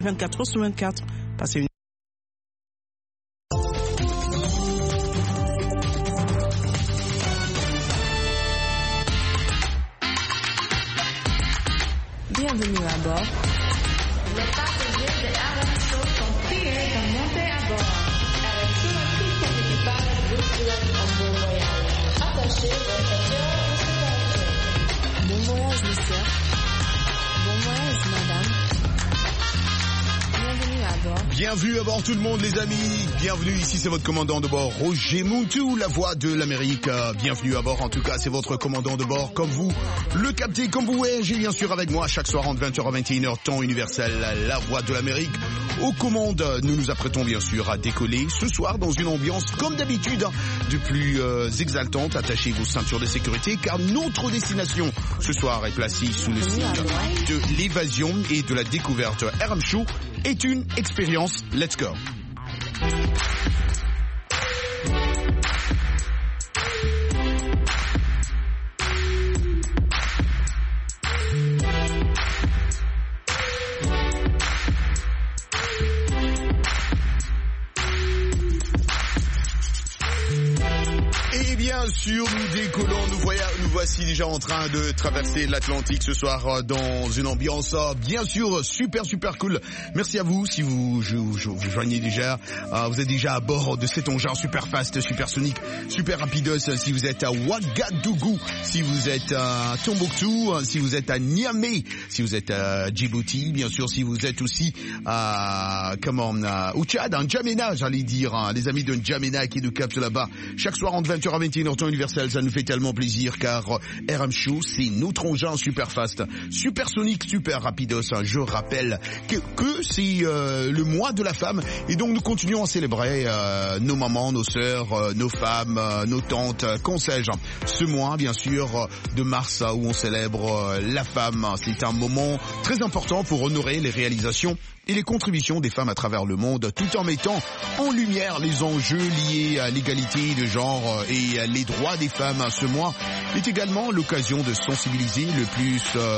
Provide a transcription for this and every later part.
24h/24. Passez une Bienvenue à bord. Les passagers de RM Show sont priés de monter à bord. Avec tout son équipage, vous souhaite un bon voyage. Attachez vos ceintures de sécurité. Bon voyage, monsieur. Bon voyage, madame. Bienvenue à bord. Bienvenue à bord tout le monde les amis, bienvenue ici c'est votre commandant de bord Roger Moutou, la voix de l'Amérique, bienvenue à bord en tout cas c'est votre commandant de bord comme vous, le capté comme vous et j'ai bien sûr avec moi chaque soir entre 20h à 21h temps universel, la voix de l'Amérique. Aux commandes, nous nous apprêtons bien sûr à décoller ce soir dans une ambiance comme d'habitude de plus exaltante. Attachez vos ceintures de sécurité car notre destination ce soir est placée sous le signe de l'évasion et de la découverte. RM Show est une expérience. Let's go. Et bien sûr, nous décollons, nous voici déjà en train de traverser l'Atlantique ce soir dans une ambiance bien sûr super cool. Merci à vous si vous joignez déjà, vous êtes déjà à bord de cet engin super fast, super sonique, super rapidos, si vous êtes à Ouagadougou, si vous êtes à Tombouctou, si vous êtes à Niamey, si vous êtes à Djibouti, bien sûr si vous êtes aussi au Tchad, en N'Djamena, j'allais dire, les amis de N'Djamena qui nous captent là-bas chaque soir entre 20h à 21h temps universel, ça nous fait tellement plaisir car RM Show c'est notre engin super fast, super sonique, super rapidos. Je rappelle que c'est le mois de la femme et donc nous continuons à célébrer nos mamans, nos sœurs, nos femmes, nos tantes, qu'on sais-je. Ce mois bien sûr de mars où on célèbre la femme, c'est un moment très important pour honorer les réalisations et les contributions des femmes à travers le monde, tout en mettant en lumière les enjeux liés à l'égalité de genre et les droits des femmes. Ce mois est également l'occasion de sensibiliser le plus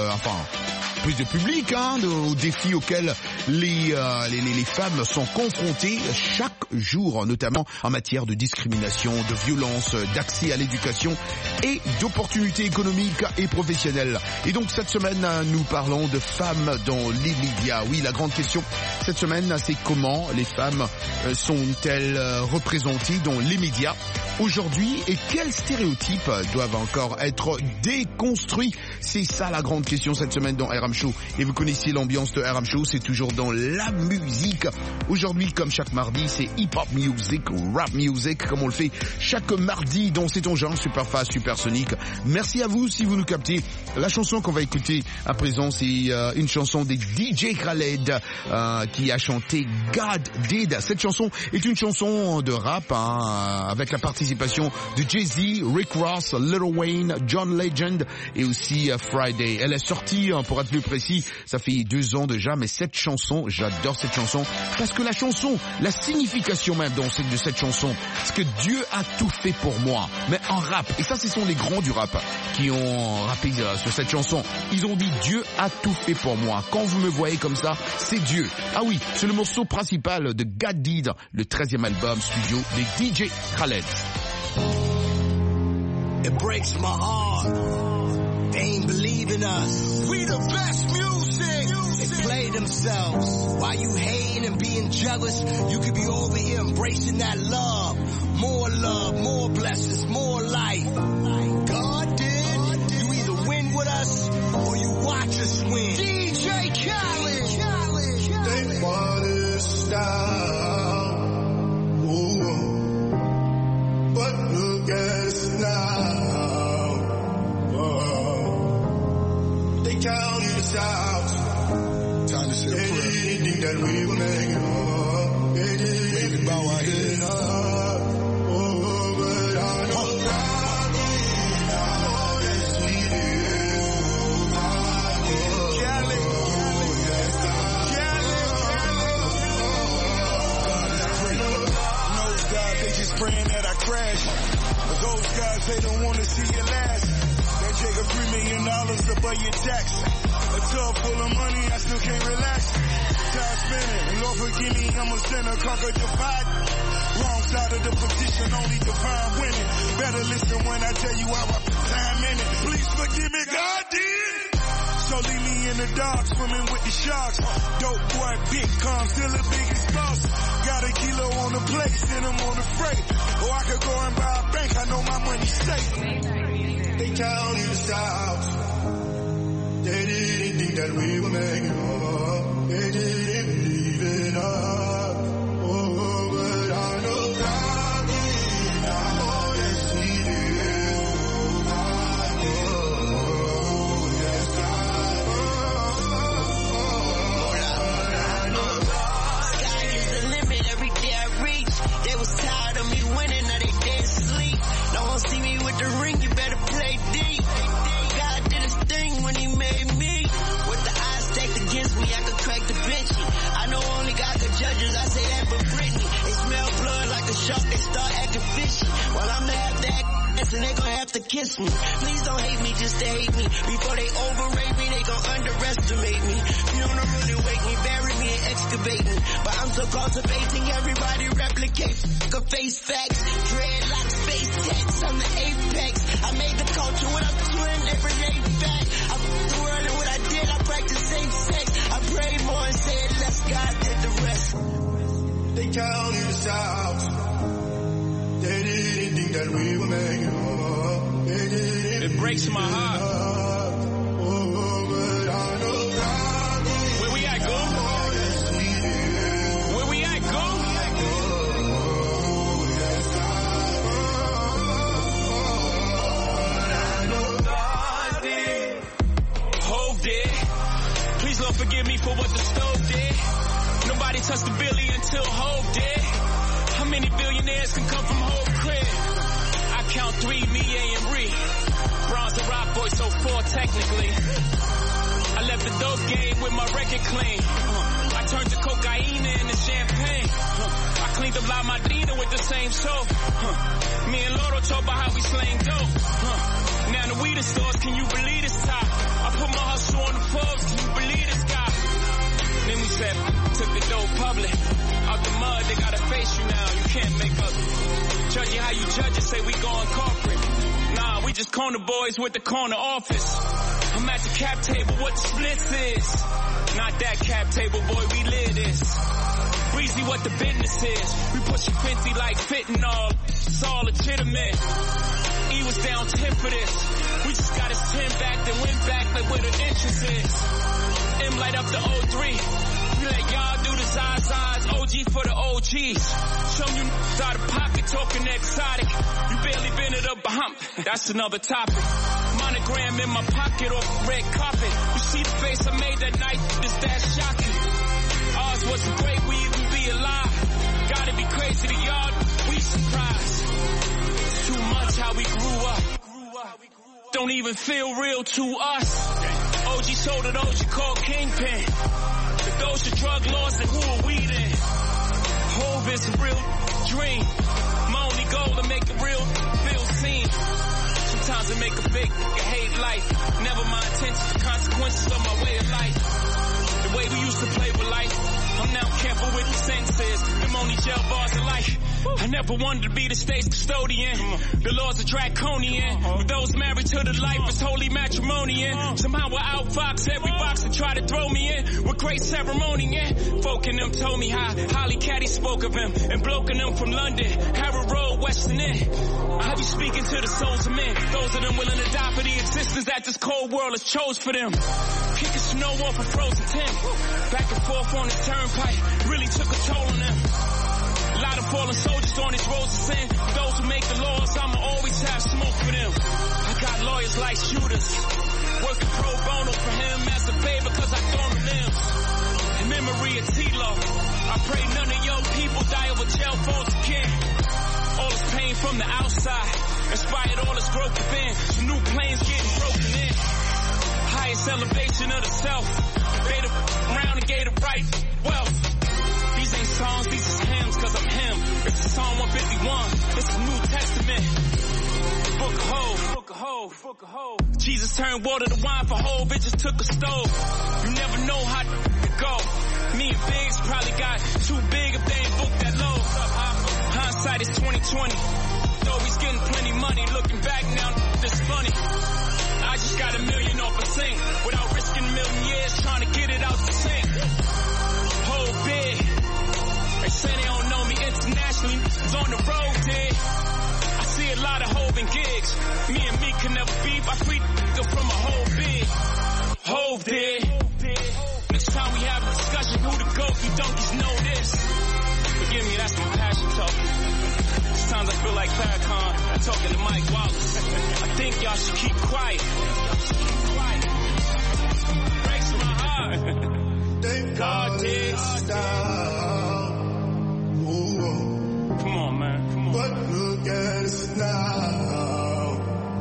de public aux défis auxquels les femmes sont confrontées chaque jour, notamment en matière de discrimination, de violence, d'accès à l'éducation et d'opportunités économiques et professionnelles. Et donc cette semaine, nous parlons de femmes dans les médias. Oui, la grande question cette semaine, c'est comment les femmes sont-elles représentées dans les médias aujourd'hui et quels stéréotypes doivent encore être déconstruits. C'est ça la grande question cette semaine dans RM Show. Et vous connaissez l'ambiance de RM Show, c'est toujours dans la musique. Aujourd'hui, comme chaque mardi, c'est hip-hop music, rap music, comme on le fait chaque mardi dans cet engin super fast, super sonique. Merci à vous si vous nous captez. La chanson qu'on va écouter à présent, c'est une chanson des DJ Khaled qui a chanté God Did. Cette chanson est une chanson de rap avec la participation de Jay-Z, Rick Ross, Lil Wayne, John Legend et aussi Friday. Elle est sortie, pour être plus précis, ça fait 2 ans déjà, mais cette chanson, j'adore cette chanson, parce que la chanson, la signification même de cette chanson, c'est que Dieu a tout fait pour moi, mais en rap, et ça ce sont les grands du rap qui ont rappé sur cette chanson, ils ont dit Dieu a tout fait pour moi, quand vous me voyez comme ça, c'est Dieu. Ah oui, c'est le morceau principal de God Did, le 13e album studio des DJ Khaled. It breaks my heart. They ain't believe in us. We the best music. They play themselves. While you hating and being jealous, you could be over here embracing that love. More blessings, more life. God did. You either win with us or you watch us win. DJ Khaled. They want to stop. But look at us now. They counted us out. Time to say a prayer. They didn't think that we would make it up. They didn't bow our heads. Oh, but I know God is they just praying that I crash. But those guys, they don't want to see you last. They take $3 million to pay your tax. A tub full of money, I still can't relax. time spinning. Lord forgive me, I'm a sinner, conquer divide. Wrong side of the position, only divine winning. Better listen when I tell you how I put time in it. Please forgive me, God did. So leave me in the dark, swimming with the sharks. Dope boy, big calm, still the biggest boss. Got a kilo on the plate, send them on the freight. Or I could go and buy a bank, I know my money's safe. They counted us out. They didn't think that we were making it. They didn't believe in us. Oh, but I know God did. Oh, yes, He did. Oh, yes, God. I know God. Sky is the limit every day I reach. They was tired of me winning, now they dead sleep. No one see me with the ring, you better play deep. God did his thing when he made me. With the odds stacked against me, I could crack the Vinci. I know only God could judge us, I say that for Britney. They smell blood like a shark, they start acting fishy. While I'm gonna have to act and they gon' have to kiss me. Please don't hate me just to hate me. Before they overrate me, they gon' underestimate me. Funeral to wake me, bury me and excavate me. But I'm so cultivating, everybody replicate. Face facts, dreadlocks, face tats, I'm the apex. I made the culture what I'm doing, everyday fact. I f***ed the world and what I did, I practiced same sex. I prayed more and said less, God did the rest. They counted us out. They didn't think that we were making it. They didn't. It breaks my heart. Oh, but I know God did. Where we at, go? Where we at, go? Please Lord forgive me for what the stove did. Nobody touched the billy until Hov did. How many billionaires can come from Hov crib? I count 3, me, A, and Ree. Bronze and Rock Boy, so 4 technically. I left the dope game with my record clean. I turned the cocaine into champagne. I cleaned up La Madrina with the same soap. Me and Loro talk about how we slang dope. Now the weed stores, can you believe this top? I put my hustle on the Forbes, can you believe this guy? Then we said, took the dope public. Out the mud, they gotta face you now, you can't make up. Judging how you judge it, say we going corporate. Nah, we just corner boys with the corner office. I'm at the cap table, what the splits is. Not that cap table, boy, we live this. Breezy, what the business is. We pushing 50 like fentanyl. It's all legitimate. E was down 10 for this. We just got his 10 back, then went back like where the entrance is. M light up the 03. We let y'all do the Zazas. OG for the OGs. Some you out of pocket talking exotic. You barely been at a Baham. That's another topic. Monogram in my pocket off the red carpet. You see the face I made that night, is that shocking? Ours wasn't great, we even be alive. Gotta be crazy to y'all, we surprised. It's too much how we grew up. Don't even feel real to us. OG sold it, OG called Kingpin. If those are drug laws, then who are we then? Hov is a real dream. My only goal to make it real, feel seen. Sometimes I make a fake nigga hate life. Never my intentions, the consequences of my way of life. The way we used to play with life, I'm now careful with the sentences. Them only jail bars of life. I never wanted to be the state's custodian. The laws are draconian. With those married to the life, it's holy matrimony. Somehow I outfox every box that try to throw me in. With great ceremony, folk in them told me how Holly Caddy spoke of him. And bloke in them from London, Harrow Road, Western End. I be speaking to the souls of men. Those of them willing to die for the existence that this cold world has chose for them. Kicking snow off a frozen tent. Back and forth on the turnpike really took a toll on them. A lot of fallen soldiers on these roads of sin. Those who make the laws, I'ma always have smoke for them. I got lawyers like shooters, working pro bono for him as a favor cause I throw him limbs. In memory of T-Lo, I pray none of your people die over jail phones again. All this pain from the outside inspired all this growth within. Some new planes getting broken in. Highest elevation of the self. Made around and gave the right wealth. These ain't songs, these is hymns, cause I'm him. It's Psalm 151, it's the New Testament. Book of Hov, Book of Hov, Book of Hov. Jesus turned water to wine for Hov, it just took a stove. You never know how to go. Me and Biggs probably got too big if they ain't booked that low. Hindsight is 2020. Though he's getting plenty money, looking back now, it's funny. I just got $1 million off a sink without risking $1 million years trying to get it out the sink. Whole big. They say they don't know me internationally. It's on the road, dude. I see a lot of Hove gigs. Me and me can never beef. I free from a whole big. Hove did. Next time we have a discussion, who the GOAT, you donkeys know this. Forgive me, that's my passion talking. Sometimes I feel like Farrakhan talking to Mike Wallace. I think y'all should keep quiet. Breaks my heart. Thank God did. Come on, man. Come on. But look at us now.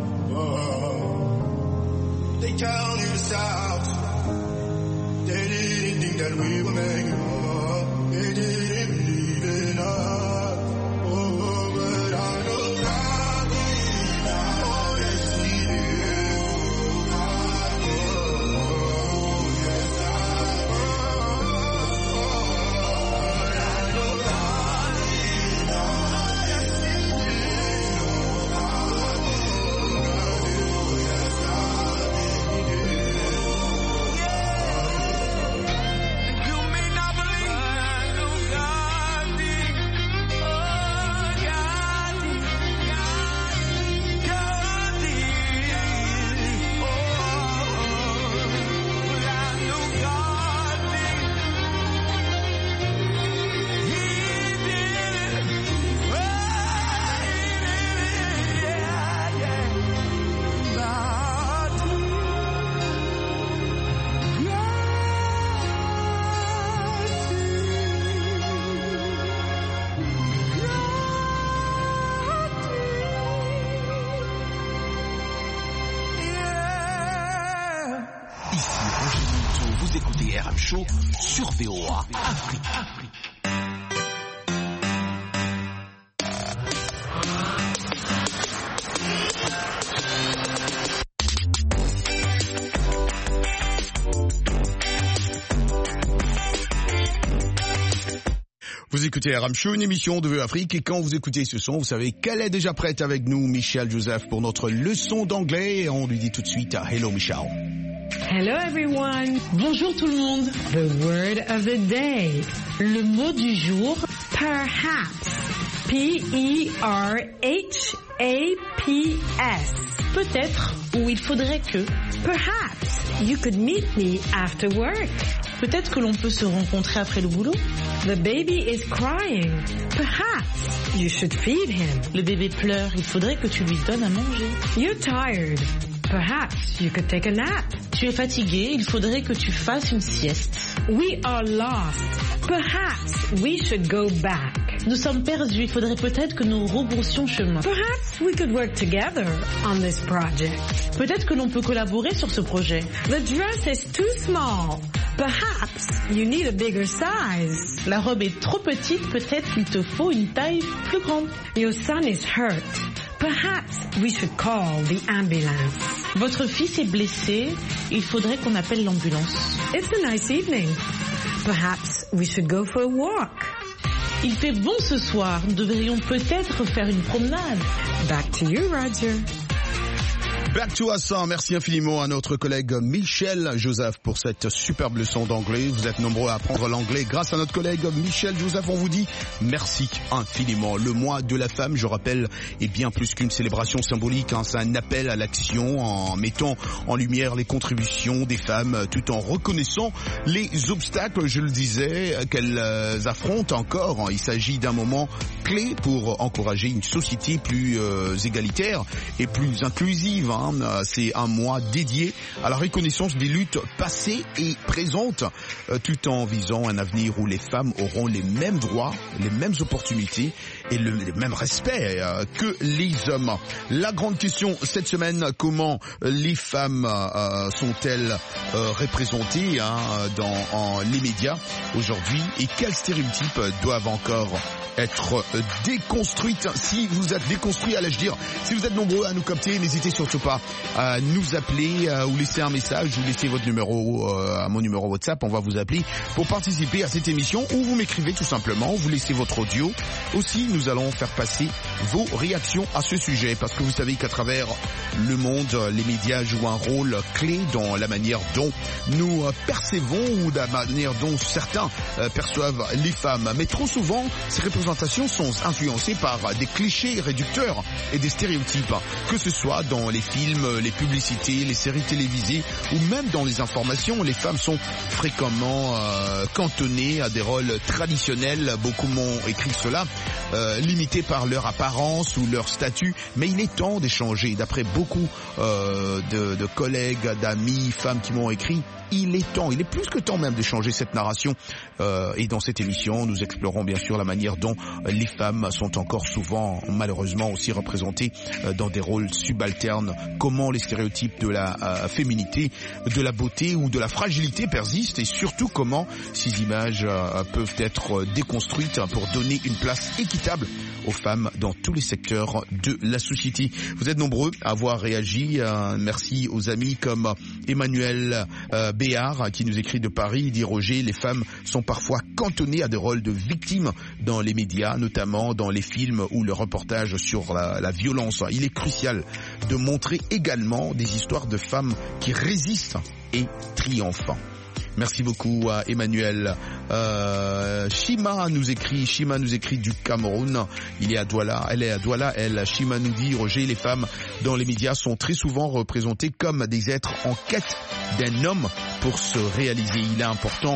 Oh. They counted us out. They didn't think that we would make it up. They didn't believe in us. Oh, but I know God did. Oh, yes, He did. Oh, yes, I know God did. Oh, yes, He did. You may not believe, I know God did. Oh, God did. God did. Oh, but I know God did. He did it. Oh, He did it. Yeah, yeah. God Ici Roger Minto, vous écoutez RM Show sur VOA Afrique. Vous écoutez RM Show, une émission de VOA Afrique, et quand vous écoutez ce son, vous savez qu'elle est déjà prête avec nous, Michelle Joseph, pour notre leçon d'anglais, et on lui dit tout de suite hello Michelle. Hello everyone. Bonjour tout le monde. The word of the day. Le mot du jour, Perhaps. P-E-R-H-A-P-S. peut-être ou il faudrait que. Perhaps you could meet me after work. Peut-être que l'on peut se rencontrer après le boulot. The baby is crying. Perhaps you should feed him. Le bébé pleure, il faudrait que tu lui donnes à manger. You're tired. Perhaps you could take a nap. Tu es fatigué, il faudrait que tu fasses une sieste. We are lost. Perhaps we should go back. Nous sommes perdus, il faudrait peut-être que nous rebroussions chemin. Perhaps we could work together on this project. Peut-être que l'on peut collaborer sur ce projet. The dress is too small. Perhaps you need a bigger size. La robe est trop petite, peut-être qu'il te faut une taille plus grande. Your son is hurt. Perhaps we should call the ambulance. Votre fils est blessé, il faudrait qu'on appelle l'ambulance. It's a nice evening. Perhaps we should go for a walk. Il fait bon ce soir, nous devrions peut-être faire une promenade. Back to you, Roger. Back to us. Merci infiniment à notre collègue Michelle Joseph pour cette superbe leçon d'anglais. Vous êtes nombreux à apprendre l'anglais grâce à notre collègue Michelle Joseph. On vous dit merci infiniment. Le mois de la femme, je rappelle, est bien plus qu'une célébration symbolique. C'est un appel à l'action en mettant en lumière les contributions des femmes tout en reconnaissant les obstacles, je le disais, qu'elles affrontent encore. Il s'agit d'un moment clé pour encourager une société plus égalitaire et plus inclusive. C'est un mois dédié à la reconnaissance des luttes passées et présentes, tout en visant un avenir où les femmes auront les mêmes droits, les mêmes opportunités et le même respect que les hommes. La grande question cette semaine, comment les femmes sont-elles représentées dans les médias aujourd'hui, et quels stéréotypes doivent encore être déconstruites? Si vous êtes déconstruits, allais-je dire, si vous êtes nombreux à nous capter, n'hésitez surtout pas pas à nous appeler ou laisser un message ou laisser votre numéro à mon numéro WhatsApp. On va vous appeler pour participer à cette émission ou vous m'écrivez tout simplement, vous laissez votre audio. Aussi, nous allons faire passer vos réactions à ce sujet parce que vous savez qu'à travers le monde, les médias jouent un rôle clé dans la manière dont nous percevons ou de la manière dont certains perçoivent les femmes. Mais trop souvent, ces représentations sont influencées par des clichés réducteurs et des stéréotypes, que ce soit dans les films, les publicités, les séries télévisées ou même dans les informations. Les femmes sont fréquemment cantonnées à des rôles traditionnels, beaucoup m'ont écrit cela, limités par leur apparence ou leur statut, mais il est temps d'échanger. D'après beaucoup de collègues, d'amis, femmes qui m'ont écrit, il est plus que temps même d'échanger cette narration. Et dans cette émission, nous explorons bien sûr la manière dont les femmes sont encore souvent, malheureusement, aussi représentées dans des rôles subalternes. Comment les stéréotypes de la féminité, de la beauté ou de la fragilité persistent et surtout comment ces images peuvent être déconstruites pour donner une place équitable aux femmes dans tous les secteurs de la société. Vous êtes nombreux à avoir réagi. Merci aux amis comme Emmanuel Béard qui nous écrit de Paris. Il dit Roger, les femmes sont parfois cantonnées à des rôles de victimes dans les médias, notamment dans les films ou le reportage sur la violence. Il est crucial de montrer également des histoires de femmes qui résistent et triomphent. Merci beaucoup à Emmanuel. Shima nous écrit du Cameroun. Elle est à Douala. Shima nous dit Roger, les femmes dans les médias sont très souvent représentées comme des êtres en quête d'un homme pour se réaliser. Il est important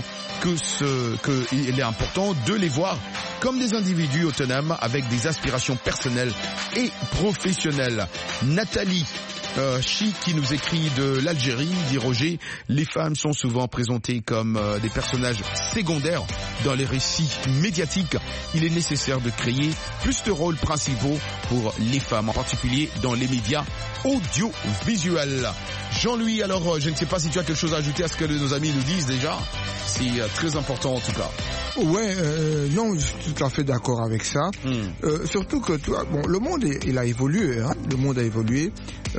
de les voir comme des individus autonomes avec des aspirations personnelles et professionnelles. Nathalie Chi qui nous écrit de l'Algérie, dit Roger, les femmes sont souvent présentées comme des personnages secondaires dans les récits médiatiques. Il est nécessaire de créer plus de rôles principaux pour les femmes, en particulier dans les médias audiovisuels. Jean-Louis, alors je ne sais pas si tu as quelque chose à ajouter à ce que nos amis nous disent déjà. C'est très important en tout cas. Ouais, non, je suis tout à fait d'accord avec ça. Surtout que tu vois, bon, le monde il a évolué, hein. Le monde a évolué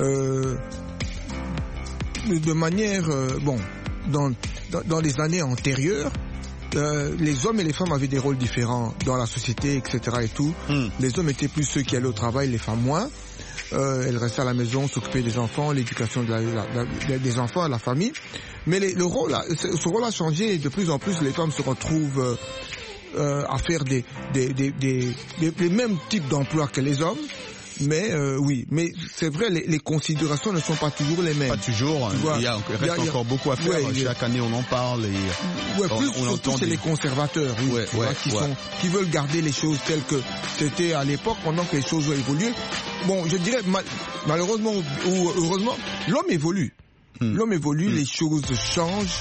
de manière dans les années antérieures. Les hommes et les femmes avaient des rôles différents dans la société, etc. et tout. Les hommes étaient plus ceux qui allaient au travail, les femmes moins. Elles restaient à la maison, s'occupaient des enfants, l'éducation des enfants, à la famille. Mais ce rôle a changé et de plus en plus les femmes se retrouvent à faire des mêmes types d'emplois que les hommes. Mais oui, mais c'est vrai, les considérations ne sont pas toujours les mêmes. Pas toujours. Il reste encore beaucoup à faire. Chaque année, on en parle. On entend chez les conservateurs, qui veulent garder les choses telles que c'était à l'époque, pendant que les choses ont évolué. Bon, je dirais malheureusement ou heureusement, l'homme évolue. L'homme évolue, les choses changent.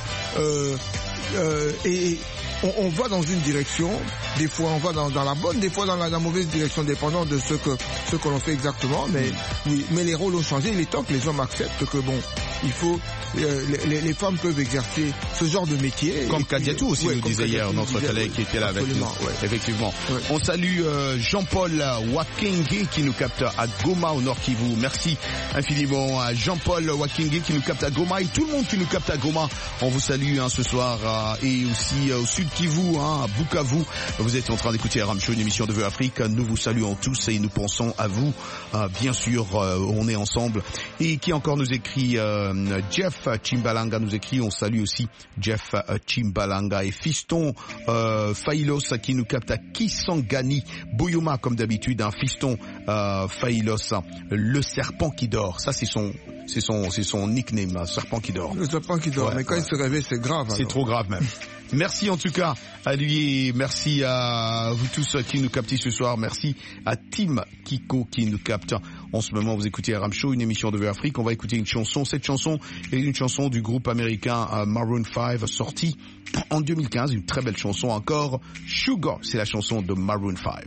Et on va dans une direction, des fois on va dans la bonne, des fois dans la mauvaise direction, dépendant de ce que l'on fait exactement, mais oui, mais les rôles ont changé. Il est temps que les hommes acceptent que bon, il faut les femmes peuvent exercer ce genre de métier. Comme Kadiatou aussi nous disait hier, notre collègue qui était là avec nous. Effectivement. Ouais. On salue Jean-Paul Wakenge qui nous capte à Goma au Nord Kivu. Merci infiniment à Jean-Paul Wakenge qui nous capte à Goma et tout le monde qui nous capte à Goma. On vous salue ce soir et aussi au Sud Kivu, à Bukavu. Vous êtes en train d'écouter RM Show, une émission de Vœux Afrique. Nous vous saluons tous et nous pensons à vous. Bien sûr, on est ensemble. Et qui encore nous écrit Jeff Chimbalanga nous écrit, on salue aussi Jeff Chimbalanga et Fiston Failos qui nous capte à Kisangani Boyoma comme d'habitude, un Fiston Failos, le serpent qui dort. Ça c'est son nickname, serpent qui dort. Le serpent qui dort, mais quand il se réveille c'est grave. C'est trop grave même. Merci en tout cas à lui et merci à vous tous qui nous captez ce soir. Merci à Tim Kiko qui nous capte. En ce moment, vous écoutez RM Show, une émission de Vœux Afrique. On va écouter une chanson. Cette chanson est une chanson du groupe américain Maroon 5, sortie en 2015. Une très belle chanson encore. Sugar, c'est la chanson de Maroon 5.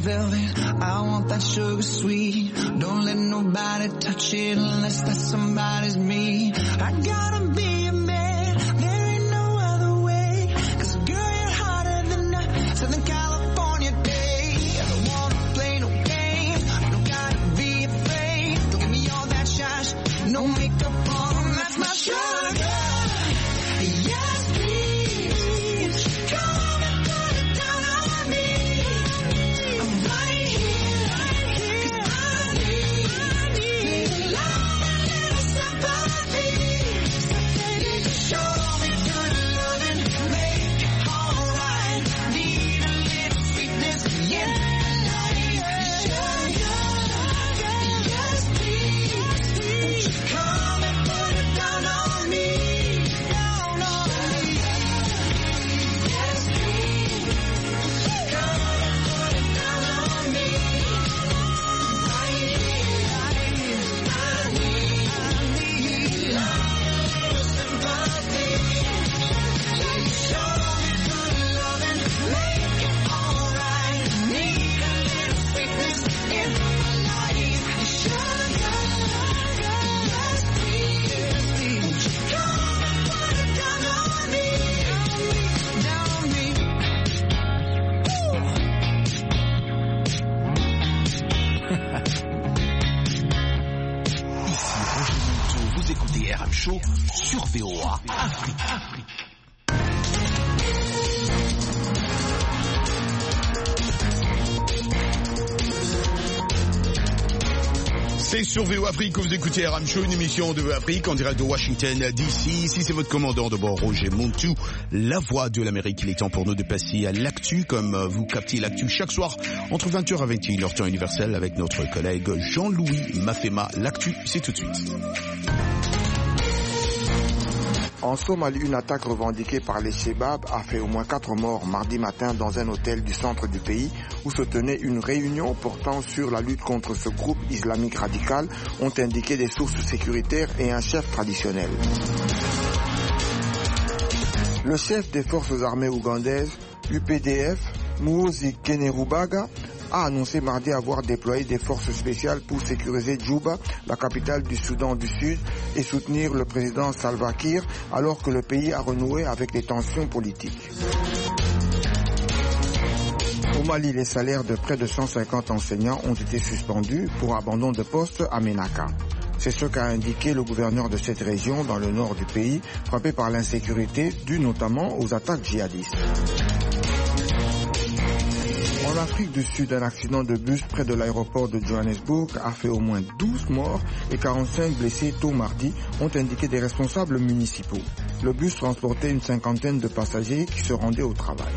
velvet. I want that sugar sweet. Don't let nobody touch it unless that somebody's me. I gotta be a man, there ain't no other way. 'Cause girl, you're hotter than a Southern California day. I don't wanna play no games, you don't gotta be afraid. Don't give me all that shash, no makeup on, that's my sugar. Yes, please, come and put it down on me. I'm right here, 'cause I need love and little sympathy. Show me good loving, make it alright. Need a little sweetness in my life. Sugar, yes please, come and put it down on me. Down on me. Yes please, come and put it down on me. Right here, I need love and little sympathy. Show me good loving, make it alright. Need a little sweetness in my life. Sugar, yes please, come and put it down on me. Down on me. Vous écoutez RM Show sur VOA Afrique. C'est sur VOA Afrique que vous écoutez RM Show, une émission de VOA Afrique en direct de Washington DC. Ici, c'est votre commandant de bord, Roger Montou, la voix de l'Amérique. Il est temps pour nous de passer à l'actu, comme vous captez l'actu chaque soir entre 20h et 21h temps universel avec notre collègue Jean-Louis Mafema. L'actu, c'est tout de suite. En Somalie, une attaque revendiquée par les Shebab a fait au moins 4 morts mardi matin dans un hôtel du centre du pays où se tenait une réunion portant sur la lutte contre ce groupe islamique radical, ont indiqué des sources sécuritaires et un chef traditionnel. Le chef des forces armées ougandaises, UPDF, Muhoozi Kainerugaba, a annoncé mardi avoir déployé des forces spéciales pour sécuriser Djouba, la capitale du Soudan du Sud, et soutenir le président Salva Kiir alors que le pays a renoué avec des tensions politiques. Au Mali, les salaires de près de 150 enseignants ont été suspendus pour abandon de poste à Ménaka. C'est ce qu'a indiqué le gouverneur de cette région dans le nord du pays, frappé par l'insécurité due notamment aux attaques djihadistes. En Afrique du Sud, un accident de bus près de l'aéroport de Johannesburg a fait au moins 12 morts et 45 blessés tôt mardi, ont indiqué des responsables municipaux. Le bus transportait une cinquantaine de passagers qui se rendaient au travail.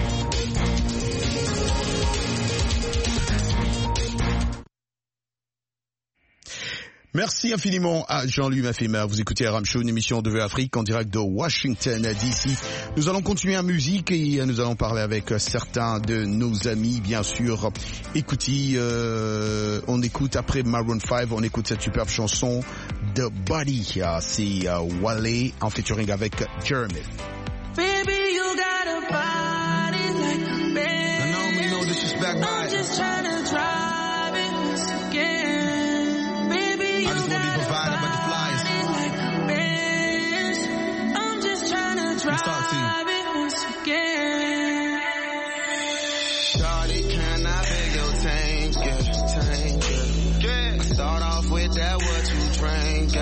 Merci infiniment à Jean-Louis Mafema. Vous écoutez RM Show, une émission de VOA Afrique en direct de Washington DC. Nous allons continuer en musique et nous allons parler avec certains de nos amis, bien sûr. Écoutez, on écoute après Maroon 5, on écoute cette superbe chanson The Body. C'est Wale en featuring avec Jeremy. Baby, you got a body like a man. I don't mean no disrespect, I'm just trying to drive it once again. Baby, you got a body like a man. I'm just trying to drive it once again. Shawty, can I beg your tank, yeah. I start off with that what you drink,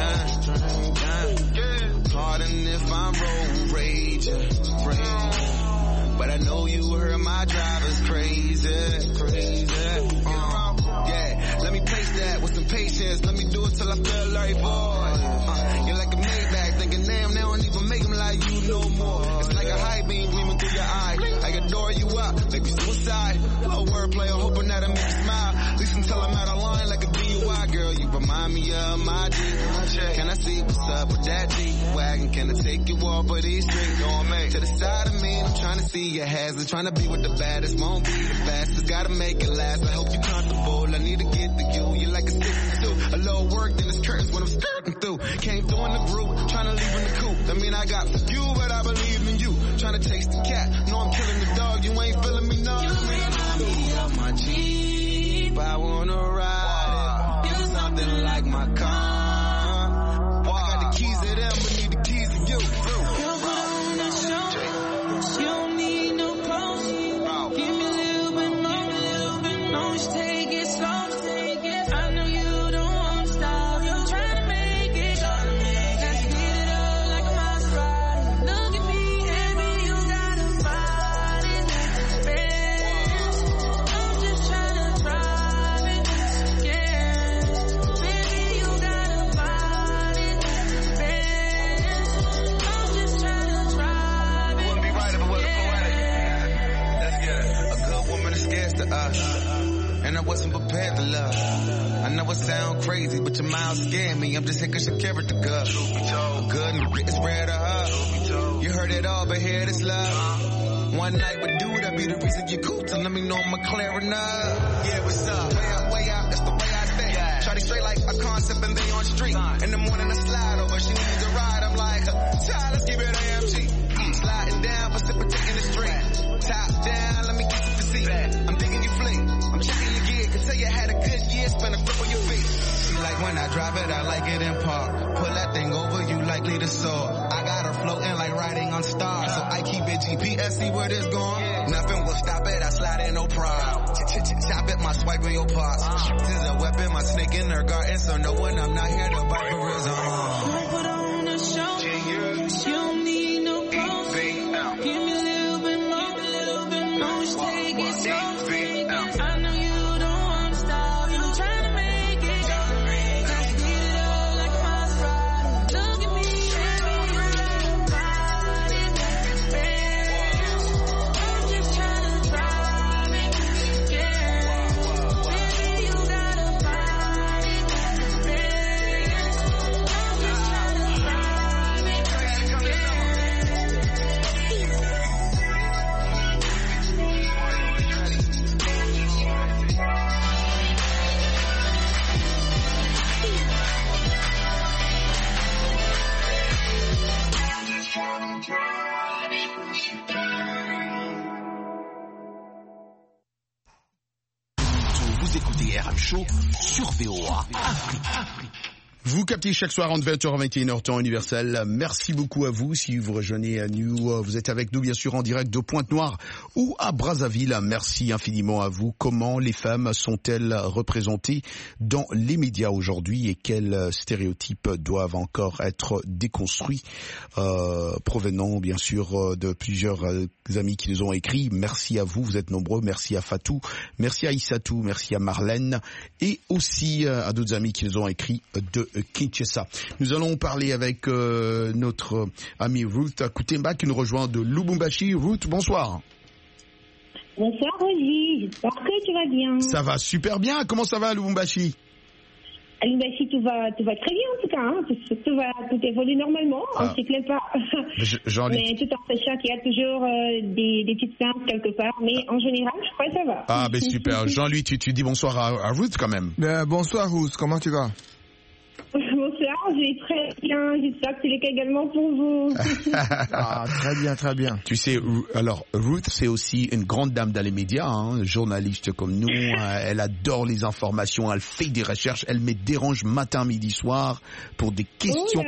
Pardon if I'm road raging, but I know you heard my driver's crazy. Yeah, let me place that with some patience. Let me do it till I feel like boy. You're like a Maybach, thinking damn, they don't even make them like you no more. It's like a high beam gleaming through your eye. I adore you up, make me suicide. A wordplay, I'm hoping that'll make you smile. At least until I'm out of line like a DUI, girl. You remind me of my G. Can I see what's up with that G-Wagon? Can I take you off of these streets? Going make to the side of me, I'm trying to see your hazards. Trying to be with the baddest, won't be the fastest. Gotta make it last, I hope you're comfortable. I need to get to you, you're like a 62. A little work, then it's curtains when I'm skirting through. Came through in the group, trying to leave in the coop. I mean, I got for you, but I believe in you. Trying to taste the cat, know I'm killing the dog, you ain't feeling me, no. You remind me of my G. coupe, I wanna ride it. You something like my car. I got the keys to them, but need the keys to you. Girl, put on that show. You don't need no clothes. Give me a little bit more. Just take it slow. I know you don't want to stop. You're trying to make it. Let's get it up like a Maserati. Look at me, baby, you got a body that's best. I'm just trying to drive it, yeah. Baby, you got a body that's best. I'm just trying to drive it. Wouldn't be right if it wasn't poetic. Let's get it. A good woman is scarce to us, and I wasn't prepared to love. I know it sound crazy, but your mouth scared me. I'm just here 'cause your character good. A good nigga is rare to her. You heard it all, but here this love. One night with dude, that be the reason you cool. So let me know I'm clear enough. Yeah, what's up? Way out, that's the way I think. Shawty straight like a concept and they on street. In the morning I slide over, she needs a ride. I'm like, child, let's give it an AMG. Sliding down, precipitating the street. Top down, let me get to the seat. I'm digging your fleet, I'm checking your gear. Can tell you had a good year, spend a flip on your feet. She like when I drive it, I like it in park. Pull that thing over, you likely to soar. I got her floating like riding on stars. So I keep it GPS, see where this going. Nothing will stop it, I slide in no pride. Chop it, my swipe in your parts. This is a weapon, my snake in her garden. So no one, I'm not here to bite for real. Girl, put on a show. You don't need no clothes. Give me a little bit more. Just take it slow. I know you don't want to stop. You're trying to make it. Let's get it up like a Maserati. Look at me, baby, you got a body that's best. I'm just trying to drive it, yeah. Baby, you got a body that's best. I'm just trying to drive it, yeah. Vous écoutez RM Show sur VOA Afrique. Vous captez chaque soir entre 20h et 21h temps universel. Merci beaucoup à vous. Si vous rejoignez à nous, vous êtes avec nous bien sûr en direct de Pointe-Noire ou à Brazzaville. Merci infiniment à vous. Comment les femmes sont-elles représentées dans les médias aujourd'hui et quels stéréotypes doivent encore être déconstruits, provenant bien sûr de plusieurs amis qui nous ont écrit. Merci à vous, vous êtes nombreux. Merci à Fatou, merci à Issatou, merci à Marlène et aussi à d'autres amis qui nous ont écrit de Kinshasa. Nous allons parler avec notre amie Ruth Kutemba qui nous rejoint de Lubumbashi. Ruth, bonsoir. Bonsoir Roger, j'espère que tu vas bien. Ça va super bien, comment ça va à Lubumbashi? À Lubumbashi tout va très bien en tout cas, hein. Tout évolue normalement, on ne se plaint pas. Mais tout en sachant qu'il y a toujours des petites plaintes quelque part, mais en général je crois que ça va. Ah ben super, Jean-Louis tu dis bonsoir à Ruth quand même. Bonsoir Ruth, comment tu vas? Bonsoir, je vais très bien, j'espère que c'est le cas également pour vous. Ah, très bien, très bien. Tu sais, alors Ruth, c'est aussi une grande dame dans les médias, hein, journaliste comme nous, elle adore les informations, elle fait des recherches, elle me dérange matin, midi, soir pour des questions.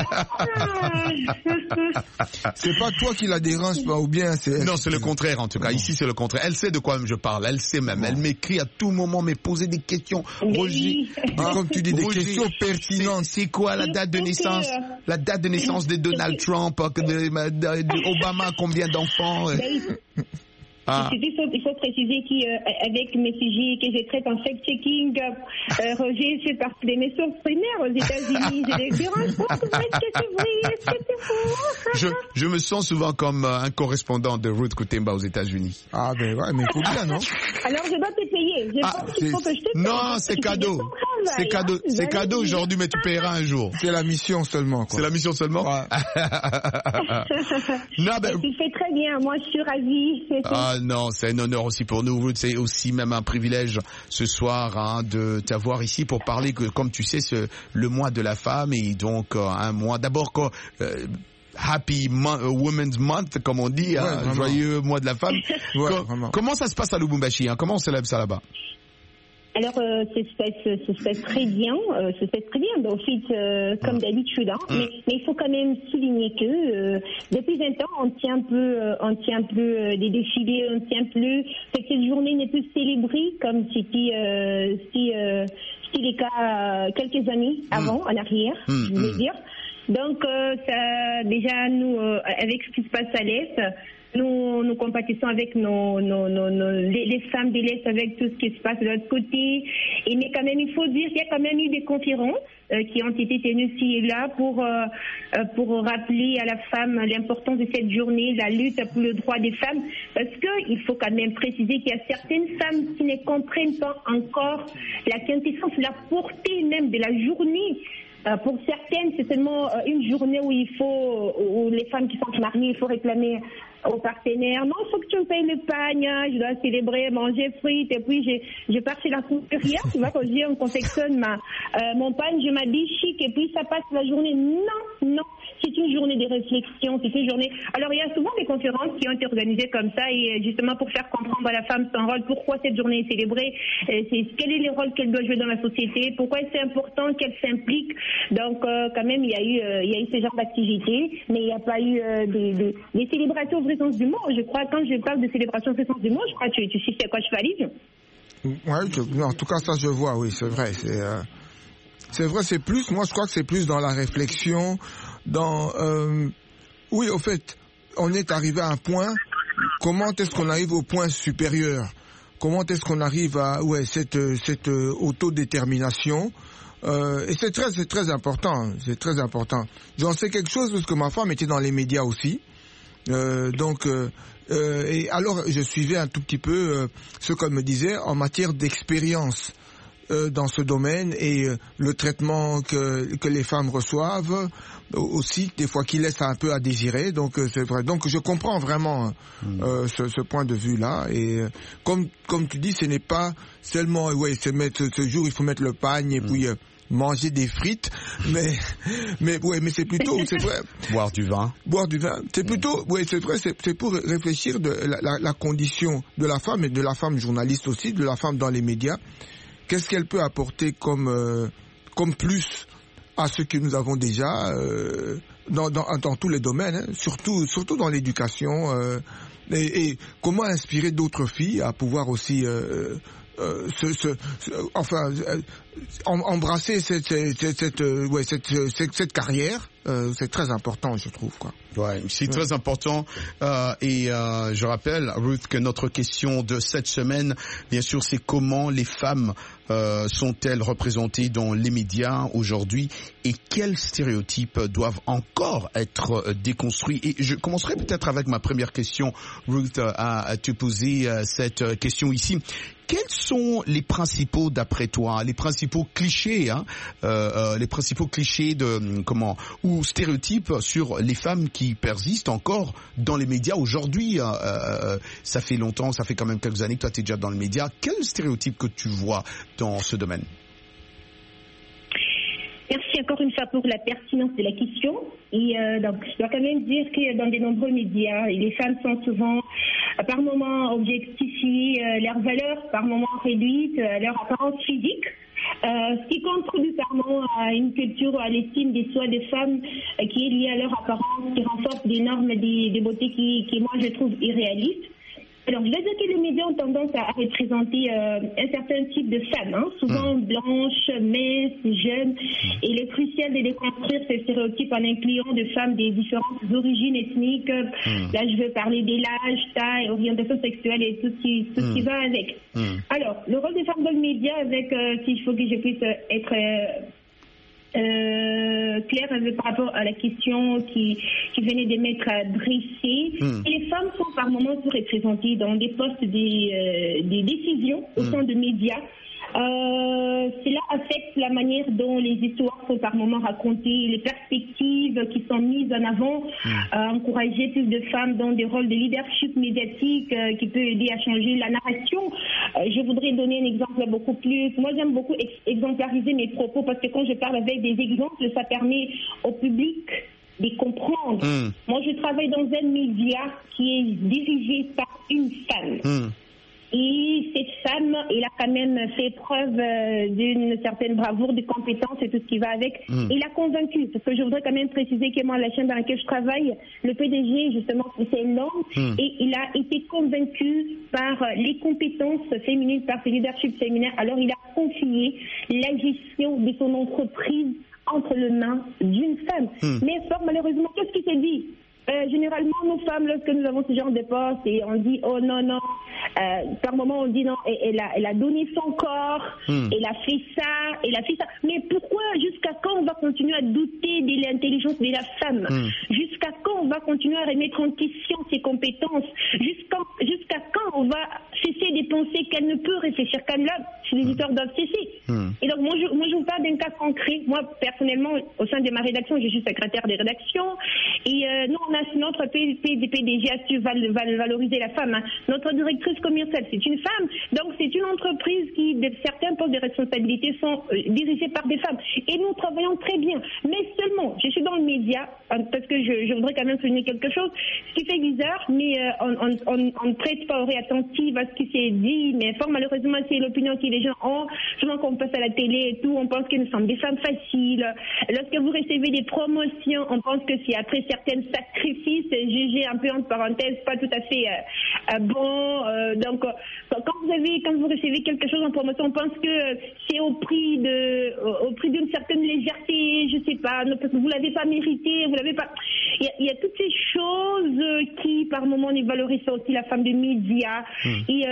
C'est pas toi qui la dérange, ou bien c'est... Non, c'est le contraire en tout cas, ici c'est le contraire. Elle sait de quoi je parle, elle sait même, elle m'écrit à tout moment, me poser des questions. Roger, comme tu dis, des questions pertinentes. C'est quoi la date de naissance? La date de naissance de Donald Trump, Obama, combien d'enfants? Il faut préciser qu'avec mes sujets que je traite en fact-checking, Roger fait partie de mes sources primaires aux États-Unis. Je les dérange pas, est-ce que c'est vrai? Je me sens souvent comme un correspondant de Ruth Kutemba aux États-Unis. Ah ben ouais, mais il faut bien, non? Alors je dois te payer. Je pense qu'il faut que je te paye. Non, c'est cadeau. C'est cadeau aujourd'hui, mais tu paieras un jour. C'est la mission seulement, quoi. C'est la mission seulement? Ouais. Non, ben... Tu fais très bien, moi je suis ravie. Ah non, c'est un honneur aussi pour nous, Ruth. C'est aussi même un privilège ce soir hein, de t'avoir ici pour parler que, comme tu sais, c'est le mois de la femme et donc un mois. D'abord, Happy Women's Month, comme on dit, hein, joyeux mois de la femme. Comment ça se passe à Lubumbashi hein? Comment on célèbre ça là-bas? Alors, ça se passe très bien, d'office, comme d'habitude. Hein. Mais il faut quand même souligner que depuis 20 ans, on tient plus des défilés, on tient plus. Cette journée n'est plus célébrée comme c'était le cas quelques années avant, en arrière, je veux dire. Donc, ça, déjà, nous, avec ce qui se passe à l'Est, nous compatissons avec les femmes de l'Est avec tout ce qui se passe de l'autre côté. Mais quand même, il faut dire qu'il y a quand même eu des conférences qui ont été tenues ici et là pour rappeler à la femme l'importance de cette journée, la lutte pour le droit des femmes. Parce qu'il faut quand même préciser qu'il y a certaines femmes qui ne comprennent pas encore la quintessence, la portée même de la journée. Pour certaines, c'est seulement une journée où où les femmes qui sont mariées, il faut réclamer aux partenaires. Non, il faut que tu me payes le pagne, je dois célébrer, manger frites, et puis je pars chez la couturière, tu vois, quand on confectionne mon pagne, je m'habille chic, et puis ça passe la journée. Non, c'est une journée de réflexion, c'est une journée... Alors, il y a souvent des conférences qui ont été organisées comme ça, et justement pour faire comprendre à la femme son rôle, pourquoi cette journée est célébrée, quel est le rôle qu'elle doit jouer dans la société, pourquoi c'est important qu'elle s'implique. Donc, quand même, il y a eu ce genre d'activité, mais il n'y a pas eu des célébrations au vrai sens du mot. Je crois, quand je parle de célébration au vrai sens du mot, je crois que tu sais à quoi je fallise. Oui, en tout cas, ça je vois, oui, c'est vrai. C'est vrai, c'est plus, moi je crois que c'est plus dans la réflexion, oui, au fait, on est arrivé à un point, comment est-ce qu'on arrive au point supérieur? Comment est-ce qu'on arrive à cette autodétermination? Et c'est très important, c'est très important. J'en sais quelque chose parce que ma femme était dans les médias aussi. Et alors je suivais un tout petit peu ce qu'elle me disait en matière d'expérience dans ce domaine et le traitement que les femmes reçoivent aussi, des fois qui laisse un peu à désirer. Donc c'est vrai. Donc je comprends vraiment ce point de vue là. Et comme tu dis, ce n'est pas seulement ce jour il faut mettre le pagne et puis manger des frites, mais c'est plutôt, c'est vrai. Boire du vin. C'est plutôt, c'est vrai, c'est pour réfléchir de la condition de la femme et de la femme journaliste aussi, de la femme dans les médias. Qu'est-ce qu'elle peut apporter comme plus à ce que nous avons déjà dans tous les domaines, hein, surtout dans l'éducation, et comment inspirer d'autres filles à pouvoir aussi embrasser cette carrière, c'est très important, je trouve, quoi. Ouais, c'est très important. Et je rappelle, Ruth, que notre question de cette semaine, bien sûr, c'est comment les femmes sont-elles représentées dans les médias aujourd'hui et quels stéréotypes doivent encore être déconstruits. Et je commencerai peut-être avec ma première question, Ruth, à te poser cette question ici. Quels sont les principaux, d'après toi, les principaux clichés, les principaux clichés ou stéréotypes sur les femmes qui persistent encore dans les médias aujourd'hui? Ça fait longtemps, ça fait quand même quelques années que toi tu es déjà dans les médias. Quels stéréotypes que tu vois dans ce domaine? Merci encore une fois pour la pertinence de la question. Et donc, je dois quand même dire que dans de nombreux médias, les femmes sont souvent, par moments, objectifiées, leurs valeurs, par moments réduites, leur apparence physique. Ce qui contribue clairement à une culture, à l'estime des soi des femmes qui est liée à leur apparence, qui renforce des normes de beauté qui, moi, je trouve irréalistes. Alors, je dois dire que les médias ont tendance à représenter un certain type de femmes, souvent blanches, minces, jeunes. Et il est crucial de déconstruire ces stéréotypes en incluant des femmes des différentes origines ethniques. Là, je veux parler de l'âge, taille, orientation sexuelle et tout ce qui va avec. Alors, le rôle des femmes dans le média, avec, s'il faut que je puisse être claire par rapport à la question qui venait de m'être adressée. Les femmes sont par moments sous-représentées dans des postes des décisions au sein de médias. Cela affecte la manière dont les histoires sont par moments racontées, les perspectives qui sont mises en avant, encourager plus de femmes dans des rôles de leadership médiatique qui peut aider à changer la narration. Je voudrais donner un exemple beaucoup plus... Moi, j'aime beaucoup exemplariser mes propos parce que quand je parle avec des exemples, ça permet au public de comprendre. Moi, je travaille dans un média qui est dirigé par une femme. Et cette femme, elle a quand même fait preuve d'une certaine bravoure, de compétence et tout ce qui va avec. Il a convaincu, parce que je voudrais quand même préciser que moi, la chaîne dans laquelle je travaille, le PDG, justement, c'est un homme, et il a été convaincu par les compétences féminines, par ce leadership féminin. Alors, il a confié la gestion de son entreprise entre les mains d'une femme. Mais fort malheureusement, qu'est-ce qui s'est dit? Généralement, nos femmes, lorsque nous avons ce genre de poste, et on dit oh non, non, par moment on dit non, elle a donné son corps, elle a fait ça, mais pourquoi, jusqu'à quand on va continuer à douter de l'intelligence de la femme? Jusqu'à quand on va continuer à remettre en question ses compétences? Jusqu'à quand on va cesser de penser qu'elle ne peut réfléchir comme l'homme? Les éditeurs doivent cesser. Et donc moi je vous parle d'un cas concret. Moi personnellement, au sein de ma rédaction, je suis secrétaire de rédaction, et nous on a notre PDG a su valoriser la femme. Notre directrice commerciale, c'est une femme. Donc, c'est une entreprise qui, de certains postes de responsabilité sont dirigés par des femmes. Et nous travaillons très bien. Mais seulement, je suis dans le média, parce que je voudrais quand même souligner quelque chose, ce qui fait bizarre, mais on ne prête pas oreille attentive à ce qui s'est dit, mais fort malheureusement, c'est l'opinion que les gens ont. Souvent, quand on passe à la télé et tout, on pense que nous sommes des femmes faciles. Lorsque vous recevez des promotions, on pense que c'est après certaines sacrifices, jugé un peu entre parenthèses, pas tout à fait bon. Donc, quand vous recevez quelque chose en promotion, on pense que c'est au prix d'une certaine légèreté, je sais pas, parce que vous l'avez pas mérité, vous l'avez pas. Il y a toutes ces choses qui, par moment, ne valorisent aussi la femme de médias. Et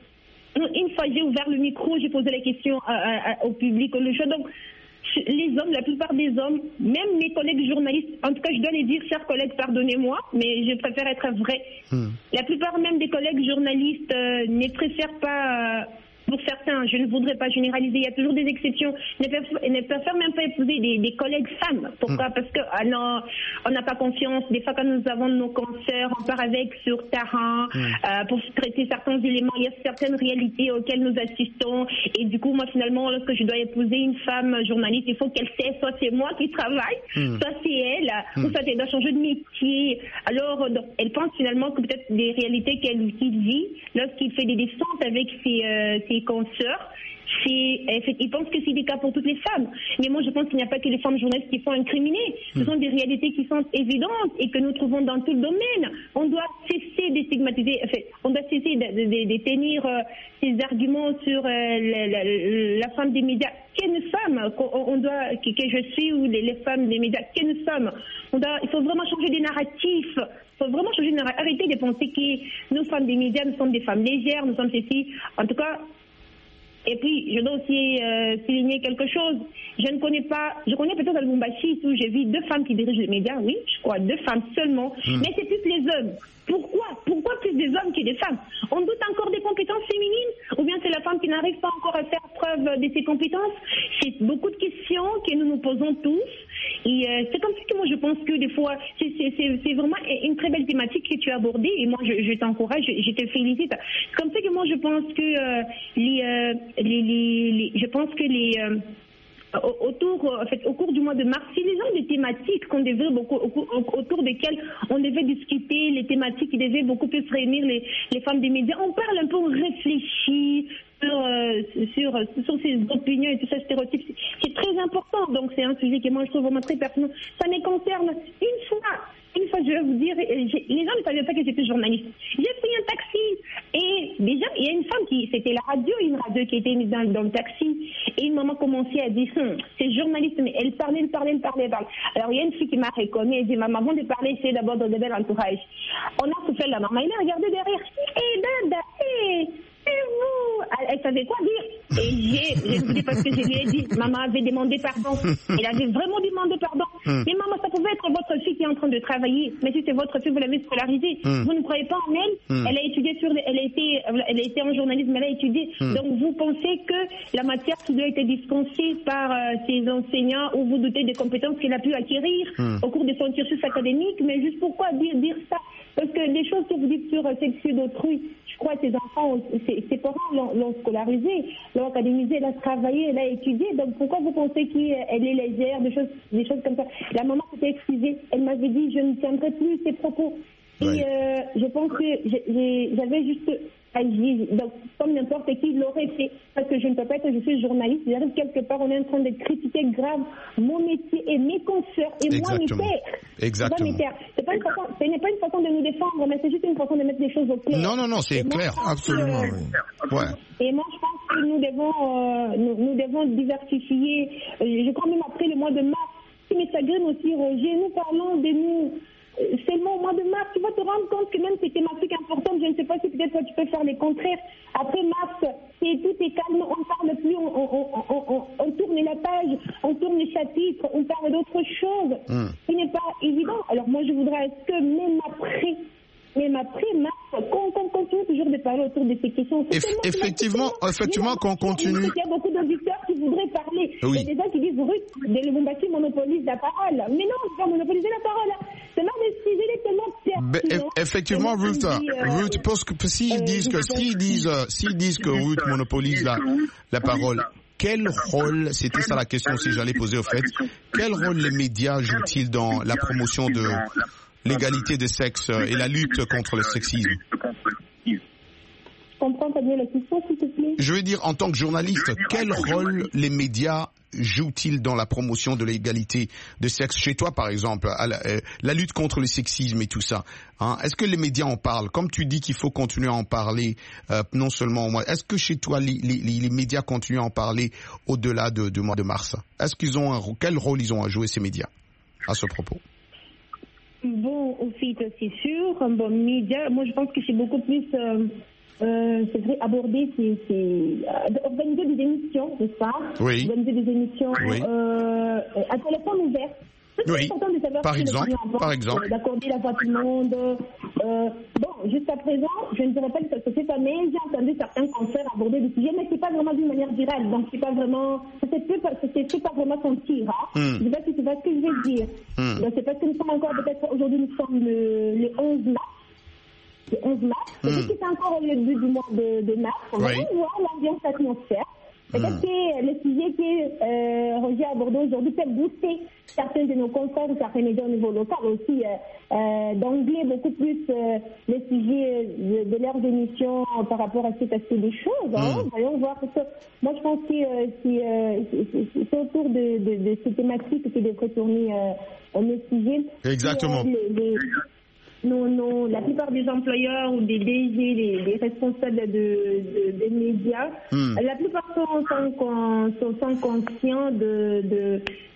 une fois j'ai ouvert le micro, j'ai posé la question au public, au show. Donc, les hommes, la plupart des hommes, même mes collègues journalistes, en tout cas je dois les dire, chers collègues, pardonnez-moi, mais je préfère être vrai. La plupart même des collègues journalistes ne préfèrent pas, pour certains, je ne voudrais pas généraliser, il y a toujours des exceptions, ne préfèrent même pas épouser des collègues femmes. Pourquoi? Parce que on n'a pas confiance. Des fois, quand nous avons nos consoeurs, on part avec sur terrain pour traiter certains éléments. Il y a certaines réalités auxquelles nous assistons. Et du coup, moi, finalement, lorsque je dois épouser une femme journaliste, il faut qu'elle sait, soit c'est moi qui travaille, soit c'est elle, ou soit elle doit changer de métier. Alors, donc, elle pense finalement que peut-être des réalités qu'il vit lorsqu'il fait des descentes avec ses consoeurs, il pense que c'est des cas pour toutes les femmes. Mais moi, je pense qu'il n'y a pas que les femmes journalistes qui sont incriminées. Ce sont des réalités qui sont évidentes et que nous trouvons dans tout le domaine. On doit cesser de stigmatiser, on doit cesser de tenir ces arguments sur la femme des médias. Qu'est-ce femme que je suis, ou les femmes des médias, qu'est-ce nous sommes? Il faut vraiment changer des narratifs. Il faut vraiment changer de narratif. Arrêter de penser que nous, femmes des médias, nous sommes des femmes légères, nous sommes ceci. En tout cas, et puis, je dois aussi souligner quelque chose. Je connais peut-être à Lubumbashi où j'ai vu 2 femmes qui dirigent les médias, oui, je crois, 2 femmes seulement. Mais c'est plus les hommes. Pourquoi plus des hommes que des femmes? On doute encore des compétences féminines? Ou bien c'est la femme qui n'arrive pas encore à faire preuve de ses compétences? C'est beaucoup de questions que nous nous posons tous. Et c'est comme ça que moi je pense que des fois, c'est vraiment une très belle thématique que tu as abordée. Et moi je t'encourage, je te félicite. C'est comme ça que moi je pense que au cours du mois de mars, c'est les gens des thématiques qu'on devait autour desquelles on devait discuter, les thématiques qui devaient beaucoup plus réunir les femmes des médias. On parle un peu, on réfléchit sur ces opinions et tous ces stéréotypes. C'est très important. Donc c'est un sujet que moi je trouve vraiment très pertinent. Ça me concerne une fois, je vais vous dire, les gens ne savaient pas que j'étais journaliste. J'ai pris un taxi et déjà, il y a une femme c'était la radio, une radio qui était mise dans le taxi, et une maman commençait à dire, c'est journaliste, mais elle parlait. Alors il y a une fille qui m'a reconnue et dit, maman, avant de parler, essayez d'abord de donner l'entourage. On a souffert la maman, elle a regardé derrière, dada, et vous? Elle savait quoi dire. Et je dis parce que je lui ai dit, maman avait demandé pardon. Elle avait vraiment demandé pardon. Mais maman, ça pouvait être votre fille qui est en train de travailler. Mais si c'est votre fille, vous l'avez scolarisée. Vous ne croyez pas en elle? Elle a étudié elle a été en journalisme, elle a étudié. Donc vous pensez que la matière qui lui a été dispensée par ses enseignants, ou vous doutez des compétences qu'elle a pu acquérir au cours de son cursus académique. Mais juste pourquoi dire ça? Parce que les choses que vous dites sur sexualité d'autrui, je crois que ces enfants, ses parents l'ont scolarisé, l'ont académisé, elle a travaillé, elle a étudié. Donc pourquoi vous pensez qu'elle est légère, des choses comme ça? La maman s'était excusée, elle m'avait dit, je ne tiendrai plus ses propos. Et je pense que j'avais juste agi, donc comme n'importe qui l'aurait fait, parce que je ne peux pas être, je suis journaliste, j'arrive quelque part, on est en train de critiquer grave mon métier et mes consoeurs et moi mes pères. Exactement. Ce n'est pas une façon de nous défendre, mais c'est juste une façon de mettre les choses au clair. Non, c'est clair, absolument. Ouais. Et moi, je pense que nous devons diversifier. Je crois même après le mois de mars, mais ça graine aussi, Roger, nous parlons de nous. Seulement au mois de mars, tu vas te rendre compte que même ces thématiques importantes, je ne sais pas si peut-être toi tu peux faire les contraires. Après mars, tout est calme, on ne parle plus, on tourne la page, on tourne les chapitres, on parle d'autre chose. Ce n'est pas évident. Alors moi je voudrais que même après mars, qu'on continue toujours de parler autour de ces questions. Effectivement, qu'on continue. Il y a beaucoup d'auditeurs qui voudraient parler. Oui. Il y a des gens qui disent Ruth de Lubumbashi monopolise la parole. Mais non, je ne vais pas monopoliser la parole. C'est là le sujet est tellement pertinent. Effectivement, Ruth, parce que s'ils disent que Ruth monopolise la parole, quel rôle, c'était ça la question si j'allais poser au fait, quel rôle les médias jouent-ils dans la promotion de l'égalité des sexes et la lutte contre le sexisme? Je comprends pas bien la question, s'il te plaît. Je veux dire, en tant que journaliste, quel rôle les médias jouent-ils dans la promotion de l'égalité de sexe chez toi, par exemple, la lutte contre le sexisme et tout ça, hein? Est-ce que les médias en parlent? Comme tu dis qu'il faut continuer à en parler, non seulement au mois. Est-ce que chez toi, les médias continuent à en parler au-delà du mois de mars? Est-ce qu'ils ont quel rôle ils ont à jouer, ces médias, à ce propos? Bon, au fait, c'est sûr. Bon, médias, moi je pense que c'est beaucoup plus, c'est vrai, aborder, organiser des émissions, n'est-ce pas? Oui. Organiser des émissions à téléphone ouvert. Oui, par exemple. D'accorder la voix à tout le monde. Bon, jusqu'à présent, je ne dirais pas que c'est ça, mais j'ai entendu certains confrères aborder des sujets, mais c'est pas vraiment d'une manière virale, donc c'est pas vraiment, c'est pas vraiment sentir, hein. Je sais pas si tu vois ce que je veux dire. Donc c'est parce que nous sommes encore, peut-être aujourd'hui nous sommes le 11 mars. Le 11 mars. Peut-être que c'est encore le début du mois de mars. On va voir l'ambiance atmosphère. Peut-être que le sujet que Roger a abordé aujourd'hui peut booster certains de nos confrères ou certains médias au niveau local aussi, d'angler beaucoup plus les sujets de leurs émissions par rapport à cet aspect des choses. Hein. Voyons voir. Parce que moi, je pense que c'est autour de ces thématiques qui devraient tourner nos sujets. Exactement. Non, la plupart des employeurs ou des DG, les responsables des médias, la plupart sont conscients de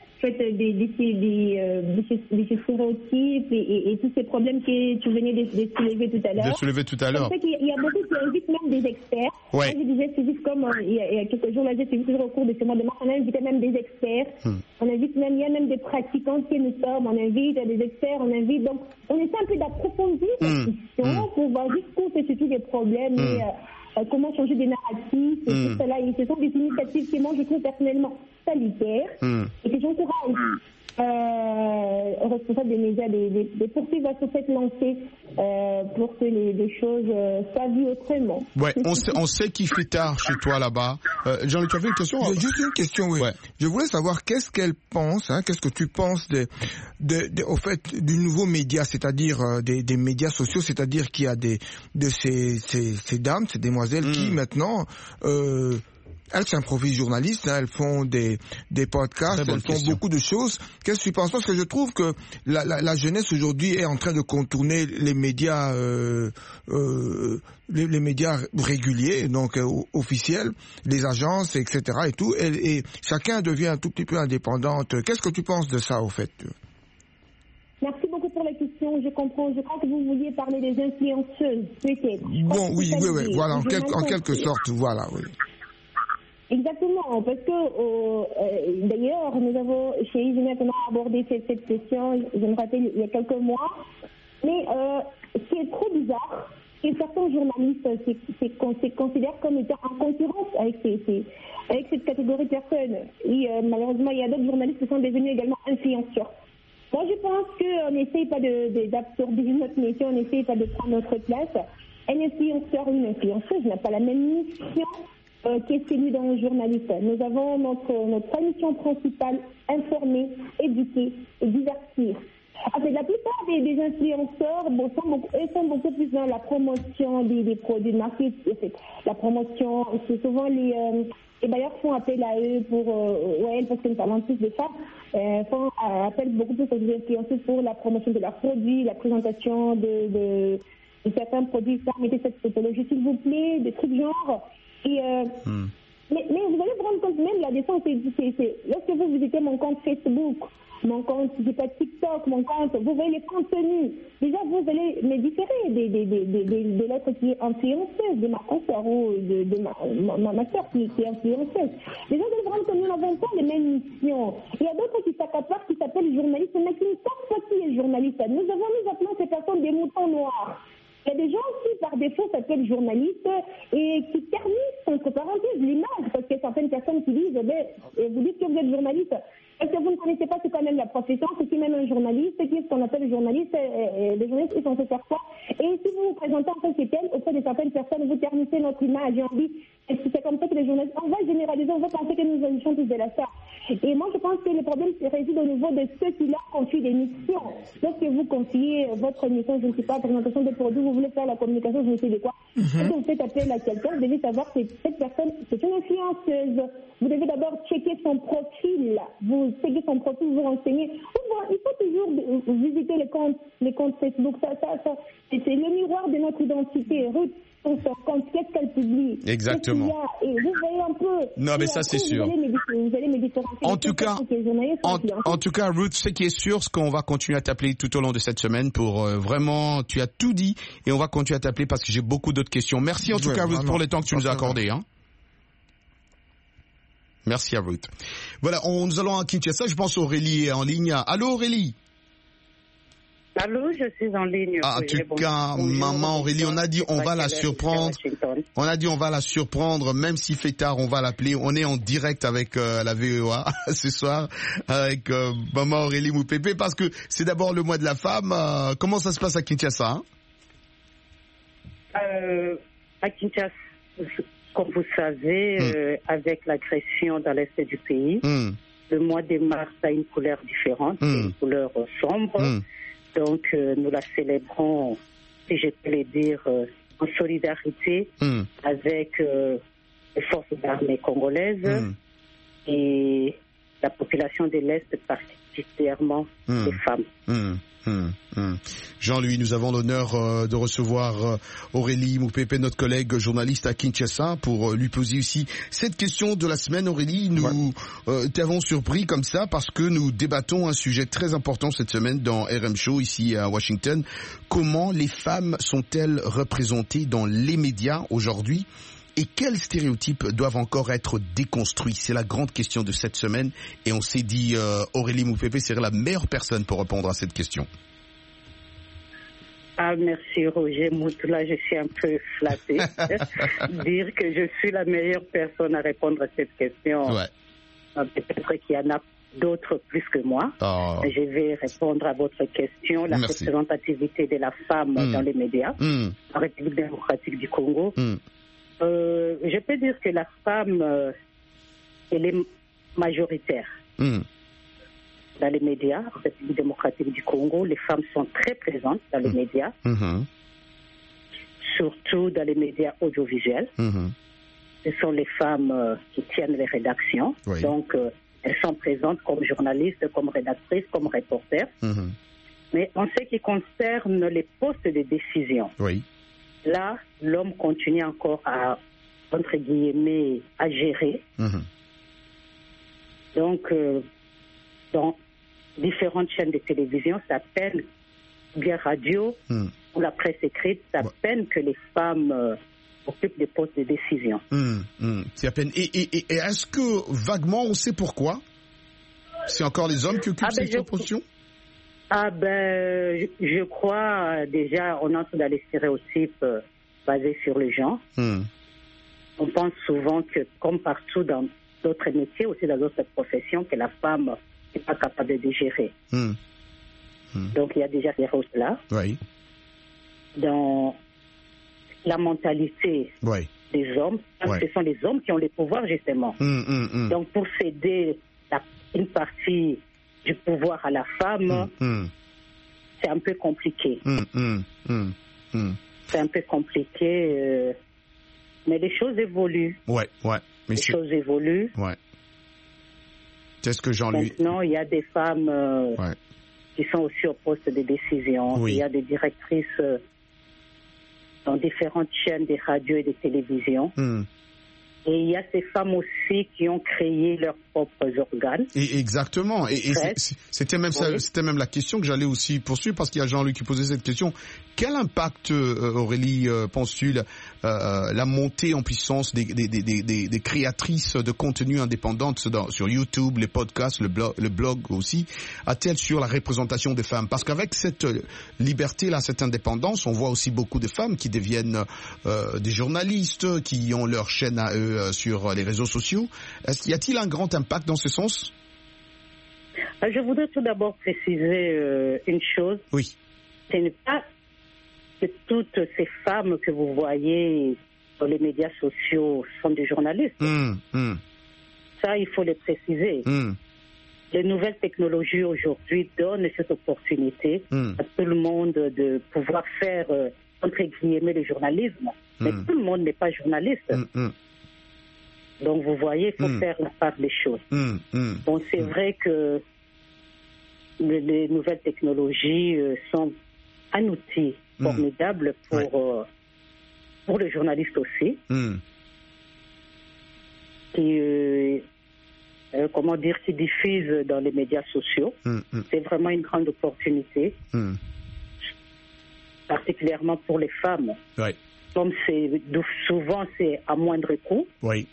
ces stéréotypes et tous ces problèmes que tu venais de soulever tout à l'heure. En fait, il y a beaucoup qui invitent même des experts. Ouais. Moi, je disais, c'est juste comme il y a quelques jours, là, j'ai suivi toujours au cours de ce mois de mars, on a invité même des experts. On invite même, il y a même des pratiquants qui nous sommes, on invite des experts, donc on essaie un peu d'approfondir la question pour voir jusqu'où se situent les problèmes et comment changer des narratifs et tout cela. Et ce sont des initiatives qui, moi, je trouve personnellement salutaires et que j'encourage aux responsables des médias de poursuivre sur cette lancée pour que les choses soient vues autrement. Ouais, on sait qu'il fait tard chez toi là-bas. Jean-Luc, tu avais une question? Juste une question, oui. Ouais. Je voulais savoir qu'est-ce qu'elle pense, qu'est-ce que tu penses au fait du nouveau média, c'est-à-dire des médias sociaux, c'est-à-dire qu'il y a de ces dames, ces demoiselles qui maintenant elles s'improvisent journalistes, elles font des podcasts, elles font beaucoup de choses. Qu'est-ce que tu penses? Parce que je trouve que la jeunesse aujourd'hui est en train de contourner les médias les médias réguliers, donc officiels, les agences, etc. et tout, et chacun devient un tout petit peu indépendante. Qu'est-ce que tu penses de ça, au fait? Merci beaucoup pour la question, je comprends. Je crois que vous vouliez parler des influenceuses, peut-être. Bon, oui, voilà, en quelque sorte, voilà, oui. Exactement, parce que d'ailleurs, nous avons chez Isinette abordé cette question, je me rappelle, il y a quelques mois, mais ce qui est trop bizarre, c'est que certains journalistes se considèrent comme étant en concurrence avec cette catégorie de personnes. Et malheureusement, il y a d'autres journalistes qui sont devenus également influenceurs. Moi, je pense qu'on n'essaye pas d'absorber notre métier, on n'essaye pas de prendre notre place. Un influenceur ou une influenceuse n'a pas la même mission qui est celui d'un journaliste. Nous avons notre mission principale, informer, éduquer et divertir. En fait, la plupart des influenceurs sont beaucoup plus dans la promotion des produits de marque. En fait, la promotion, c'est souvent les bailleurs font appel à eux parce que nous parlons plus de femmes, font appel beaucoup plus aux influenceurs pour la promotion de leurs produits, la présentation de certains produits. Mettez cette photographie, s'il vous plaît, des trucs genre. Et, mais vous allez vous rendre compte, même là-dessus, c'est lorsque vous visitez mon compte Facebook, mon compte, je sais pas, TikTok, mon compte, vous voyez les contenus. Déjà, vous allez me différer de l'autre qui est influenceuse, de ma consoeur ou de ma soeur qui est influenceuse. Les gens vous rendre compte, nous n'avons pas les mêmes missions. Il y a d'autres qui s'accaparent, qui s'appellent journalistes, mais qui ne savent pas qui est journaliste. Nous appelons ces personnes des moutons noirs. Il y a des gens qui, par défaut, s'appellent journalistes et qui ternissent, entre parenthèses, l'image, parce qu'il y a certaines personnes qui disent, vous dites que vous êtes journaliste. Est-ce que vous ne connaissez pas, c'est quand même la profession, c'est qui même un journaliste, qui est ce qu'on appelle journaliste, les journalistes, ils sont fait faire quoi? Et si vous vous présentez en tant que tel, auprès de certaines personnes, vous ternissez notre image et on dit, c'est comme ça que les journalistes, on va généraliser, on va penser que nous agissons tous de la sorte. Et moi, je pense que le problème réside au niveau de ceux qui leur confient des missions. Lorsque vous confiez votre mission, je ne sais pas, présentation de produits, vous voulez faire la communication, je ne sais de quoi. Quand vous faites appel à quelqu'un, vous devez savoir que cette personne, c'est une influenceuse. Vous devez d'abord checker son profil. Vous checkez son profil, vous renseignez. Il faut toujours visiter les comptes Facebook. C'est le miroir de notre identité. Ruth, son compte, qu'est-ce qu'elle publie? Exactement. Et vous voyez un peu. Non, mais ça, c'est sûr. Vous allez me différencier. En tout cas, Ruth, ce qui est sûr, c'est qu'on va continuer à t'appeler tout au long de cette semaine pour vraiment, tu as tout dit et on va continuer à t'appeler parce que j'ai beaucoup d'autres questions. Merci en tout cas, Ruth, pour le temps que tu nous as accordé. Merci à Ruth. Voilà, nous allons à Kinshasa. Je pense Aurélie est en ligne. Allô, Aurélie? Allô, je suis en ligne. En tout cas, maman Aurélie, on a dit on va la surprendre. On a dit on va la surprendre, même s'il fait tard, on va l'appeler. On est en direct avec la VOA ce soir, avec maman Aurélie Moupépé, parce que c'est d'abord le mois de la femme. Comment ça se passe à Kinshasa? À Kinshasa, comme vous savez, avec l'agression dans l'est du pays, le mois de mars a une couleur différente, une couleur sombre. Donc, nous la célébrons, si je peux le dire, en solidarité avec les forces armées congolaises et la population de l'Est, particulièrement les femmes. Jean-Louis, nous avons l'honneur de recevoir Aurélie Moupépé, notre collègue journaliste à Kinshasa, pour lui poser aussi cette question de la semaine. Aurélie, nous t'avons surpris comme ça parce que nous débattons un sujet très important cette semaine dans RM Show ici à Washington. Comment les femmes sont-elles représentées dans les médias aujourd'hui? Et quels stéréotypes doivent encore être déconstruits? C'est la grande question de cette semaine. Et on s'est dit, Aurélie Moupépé serait la meilleure personne pour répondre à cette question. Ah, merci Roger Moutoula, je suis un peu flattée. Dire que je suis la meilleure personne à répondre à cette question. Peut-être qu'il y en a d'autres plus que moi. Je vais répondre à votre question. La représentativité de la femme dans les médias en République démocratique du Congo. Je peux dire que la femme, elle est majoritaire. Dans les médias, en République démocratique du Congo, les femmes sont très présentes dans les médias, surtout dans les médias audiovisuels. Ce sont les femmes qui tiennent les rédactions. Donc, elles sont présentes comme journalistes, comme rédactrices, comme reporters. Mais en ce qui concerne les postes de décision, là, l'homme continue encore à, entre guillemets, à gérer. Donc, dans différentes chaînes de télévision, ça peine, bien radio, ou la presse écrite, ça peine que les femmes occupent des postes de décision. C'est à peine. Et est-ce que, vaguement, on sait pourquoi? C'est encore les hommes qui occupent cette position? Je crois déjà, on entre dans les stéréotypes basés sur le genre. On pense souvent que, comme partout dans d'autres métiers, aussi dans d'autres professions, que la femme n'est pas capable de gérer. Donc il y a déjà ces roses-là. Dans la mentalité des hommes, ce sont les hommes qui ont les pouvoirs, justement. Donc pour céder une partie du pouvoir à la femme, c'est un peu compliqué. C'est un peu compliqué, mais les choses évoluent. Ouais. Mais les choses évoluent. Ouais. C'est ce que Maintenant, il y a des femmes qui sont aussi au poste de décision. Oui. Il y a des directrices dans différentes chaînes de radio et de télévision. Et il y a ces femmes aussi qui ont créé leurs propres organes. Et exactement. Et c'était même la question que j'allais aussi poursuivre, parce qu'il y a Jean-Luc qui posait cette question. Quel impact, Aurélie, penses-tu, la montée en puissance des créatrices de contenu indépendantes sur YouTube, les podcasts, le blog aussi, a-t-elle sur la représentation des femmes? Parce qu'avec cette liberté-là, cette indépendance, on voit aussi beaucoup de femmes qui deviennent des journalistes, qui ont leur chaîne à eux sur les réseaux sociaux. Y a-t-il un grand impact dans ce sens? Je voudrais tout d'abord préciser une chose. Oui. Ce n'est pas que toutes ces femmes que vous voyez dans les médias sociaux sont des journalistes. Ça, il faut le préciser. Les nouvelles technologies aujourd'hui donnent cette opportunité à tout le monde de pouvoir faire, entre guillemets, le journalisme. Mais tout le monde n'est pas journaliste. Donc, vous voyez, il faut faire la part des choses. Bon, c'est vrai que les nouvelles technologies sont un outil formidable pour les journalistes aussi. Qui diffusent dans les médias sociaux. C'est vraiment une grande opportunité, particulièrement pour les femmes. Comme souvent c'est à moindre coût.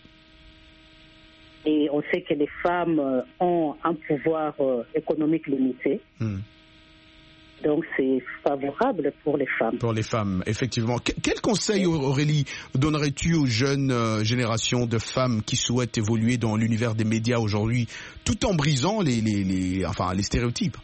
Et on sait que les femmes ont un pouvoir économique limité. Donc, c'est favorable pour les femmes. Pour les femmes, effectivement. Quel conseil, Aurélie, donnerais-tu aux jeunes générations de femmes qui souhaitent évoluer dans l'univers des médias aujourd'hui, tout en brisant les stéréotypes?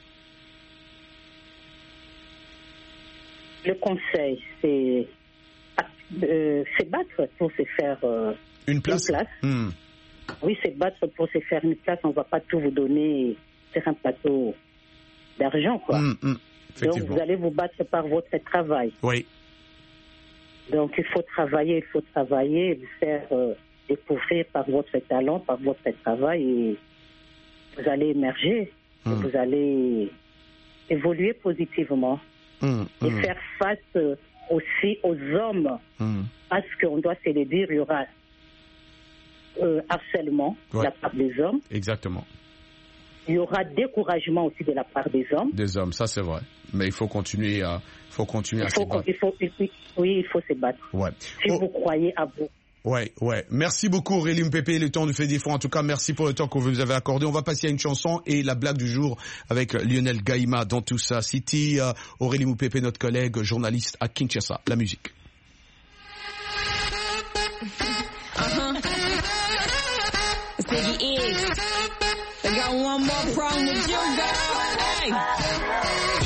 Le conseil, c'est battre pour se faire une place. Oui, c'est battre pour se faire une place. On ne va pas tout vous donner sur un plateau d'argent, quoi. Donc, vous allez vous battre par votre travail. Oui. Donc, il faut travailler, vous faire découvrir par votre talent, par votre travail, et vous allez émerger, vous allez évoluer positivement et faire face aussi aux hommes, parce qu'on doit se le dire, il y aura harcèlement de la part des hommes. Exactement. Il y aura découragement aussi de la part des hommes. Des hommes, ça c'est vrai. Mais il faut continuer à se battre. Il faut se battre. Si vous croyez à vous. Ouais. Merci beaucoup Aurélie Mpépé, le temps nous fait défaut. En tout cas, merci pour le temps que vous nous avez accordé. On va passer à une chanson et la blague du jour avec Lionel Gaïma dans tout ça. C'était Aurélie Mpépé, notre collègue journaliste à Kinshasa. La musique. I got one more problem with you, girl. Hey.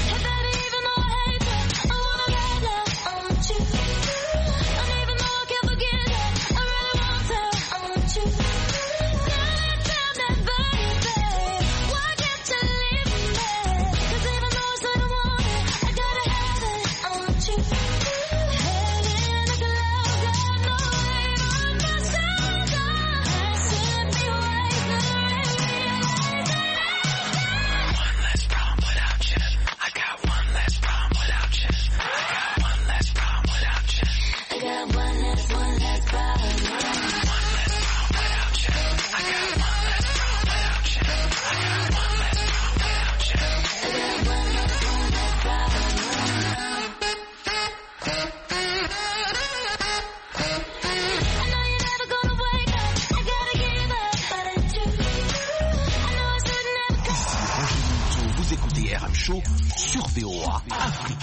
Show sur VOA Afrique.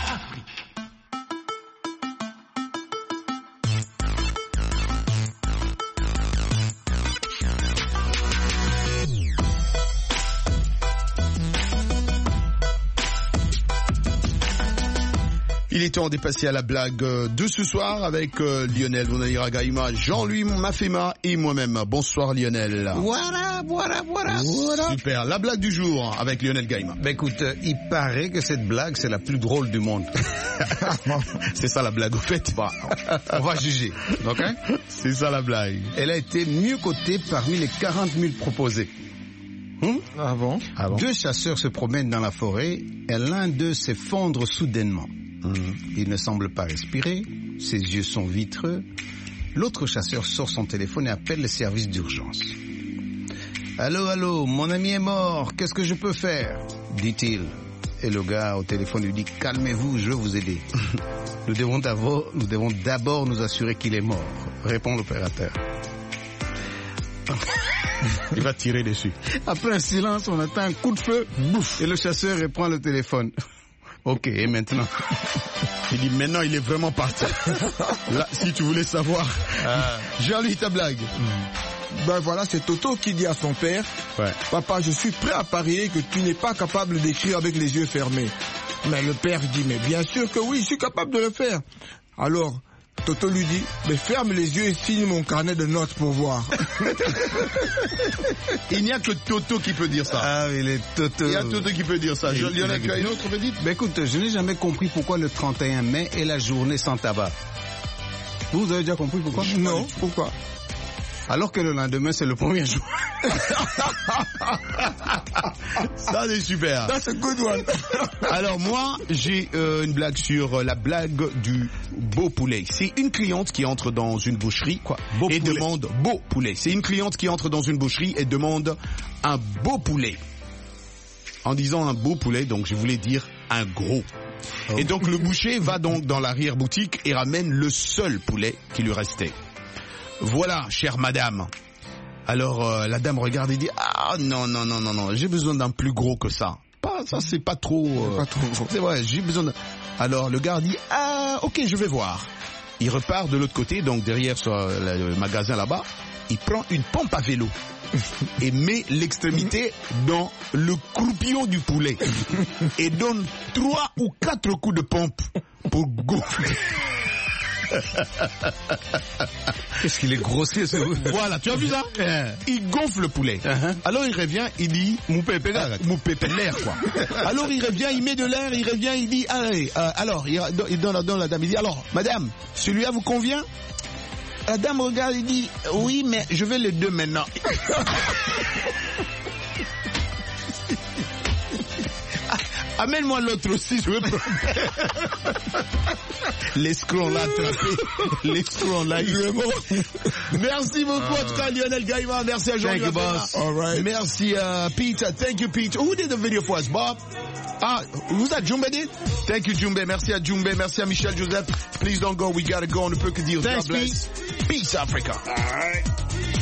Il est temps de passer à la blague de ce soir avec Lionel Bonaïra Gaïma, Jean-Louis Mafema et moi-même. Bonsoir Lionel. Voilà. Super, la blague du jour avec Lionel Gaïma. Ben écoute, il paraît que cette blague c'est la plus drôle du monde. C'est ça la blague au fait. Bah, on va juger, ok? C'est ça la blague. Elle a été mieux cotée parmi les 40 000 proposés. Ah bon? Deux chasseurs se promènent dans la forêt et l'un d'eux s'effondre soudainement. Il ne semble pas respirer, ses yeux sont vitreux. L'autre chasseur sort son téléphone et appelle le service d'urgence. Allô, mon ami est mort, qu'est-ce que je peux faire? Dit-il. Et le gars au téléphone lui dit, calmez-vous, je vais vous aider. Nous devons d'abord nous assurer qu'il est mort, répond l'opérateur. Il va tirer dessus. Après un silence, on attend un coup de feu, bouf, et le chasseur reprend le téléphone. Ok, et maintenant? Il dit maintenant il est vraiment parti. Là, si tu voulais savoir, Jean-Louis, ta blague. Ben voilà, c'est Toto qui dit à son père, papa, je suis prêt à parier que tu n'es pas capable d'écrire avec les yeux fermés. Mais le père dit, mais bien sûr que oui, je suis capable de le faire. Alors, Toto lui dit, mais ferme les yeux et signe mon carnet de notes pour voir. Il n'y a que Toto qui peut dire ça. Ah oui, les Toto. Il y a Toto qui peut dire ça. Lionel, tu as une autre petite? Ben écoute, je n'ai jamais compris pourquoi le 31 mai est la journée sans tabac. Vous avez déjà compris pourquoi? Non, pourquoi? Alors que le lendemain, c'est le 1er juin. Ça, c'est super. That's a good one. Alors moi, j'ai une blague sur la blague du beau poulet. C'est une cliente qui entre dans une boucherie et demande beau poulet. C'est une cliente qui entre dans une boucherie et demande un beau poulet. En disant un beau poulet, donc je voulais dire un gros. Et donc le boucher va donc dans l'arrière-boutique et ramène le seul poulet qui lui restait. Voilà, chère madame. Alors la dame regarde et dit, ah non, j'ai besoin d'un plus gros que ça. Ça c'est pas trop. Pas trop gros. C'est vrai, j'ai besoin de. Alors le gars dit, ah ok, je vais voir. Il repart de l'autre côté, donc derrière sur le magasin là-bas. Il prend une pompe à vélo et met l'extrémité dans le croupion du poulet et donne 3 ou 4 coups de pompe pour gonfler. Qu'est-ce qu'il est grossier ce... Voilà, tu as vu ça? Il gonfle le poulet. Alors il revient, il dit mon pépé l'air quoi. Alors il revient, il met de l'air, il revient, il dit allez, alors il donne la dame, il dit alors madame, celui-là vous convient? La dame regarde, il dit oui, mais je veux les deux maintenant. Amène-moi l'autre aussi, je veux pas. L'escroc l'a attrapé. L'escroc l'a eu. Merci beaucoup en tout cas Lionel Gaïma. Merci à Jean-Louis. Thank you, boss. All right. Merci Pete. Thank you Pete. Who did the video for us, Bob? Who's that? Jumbe did? Thank you Jumbe. Merci à Jumbe. Merci à Michel Joseph. Please don't go. We gotta go on the Perky Deal. Thanks, God bless. Peace Africa. All right.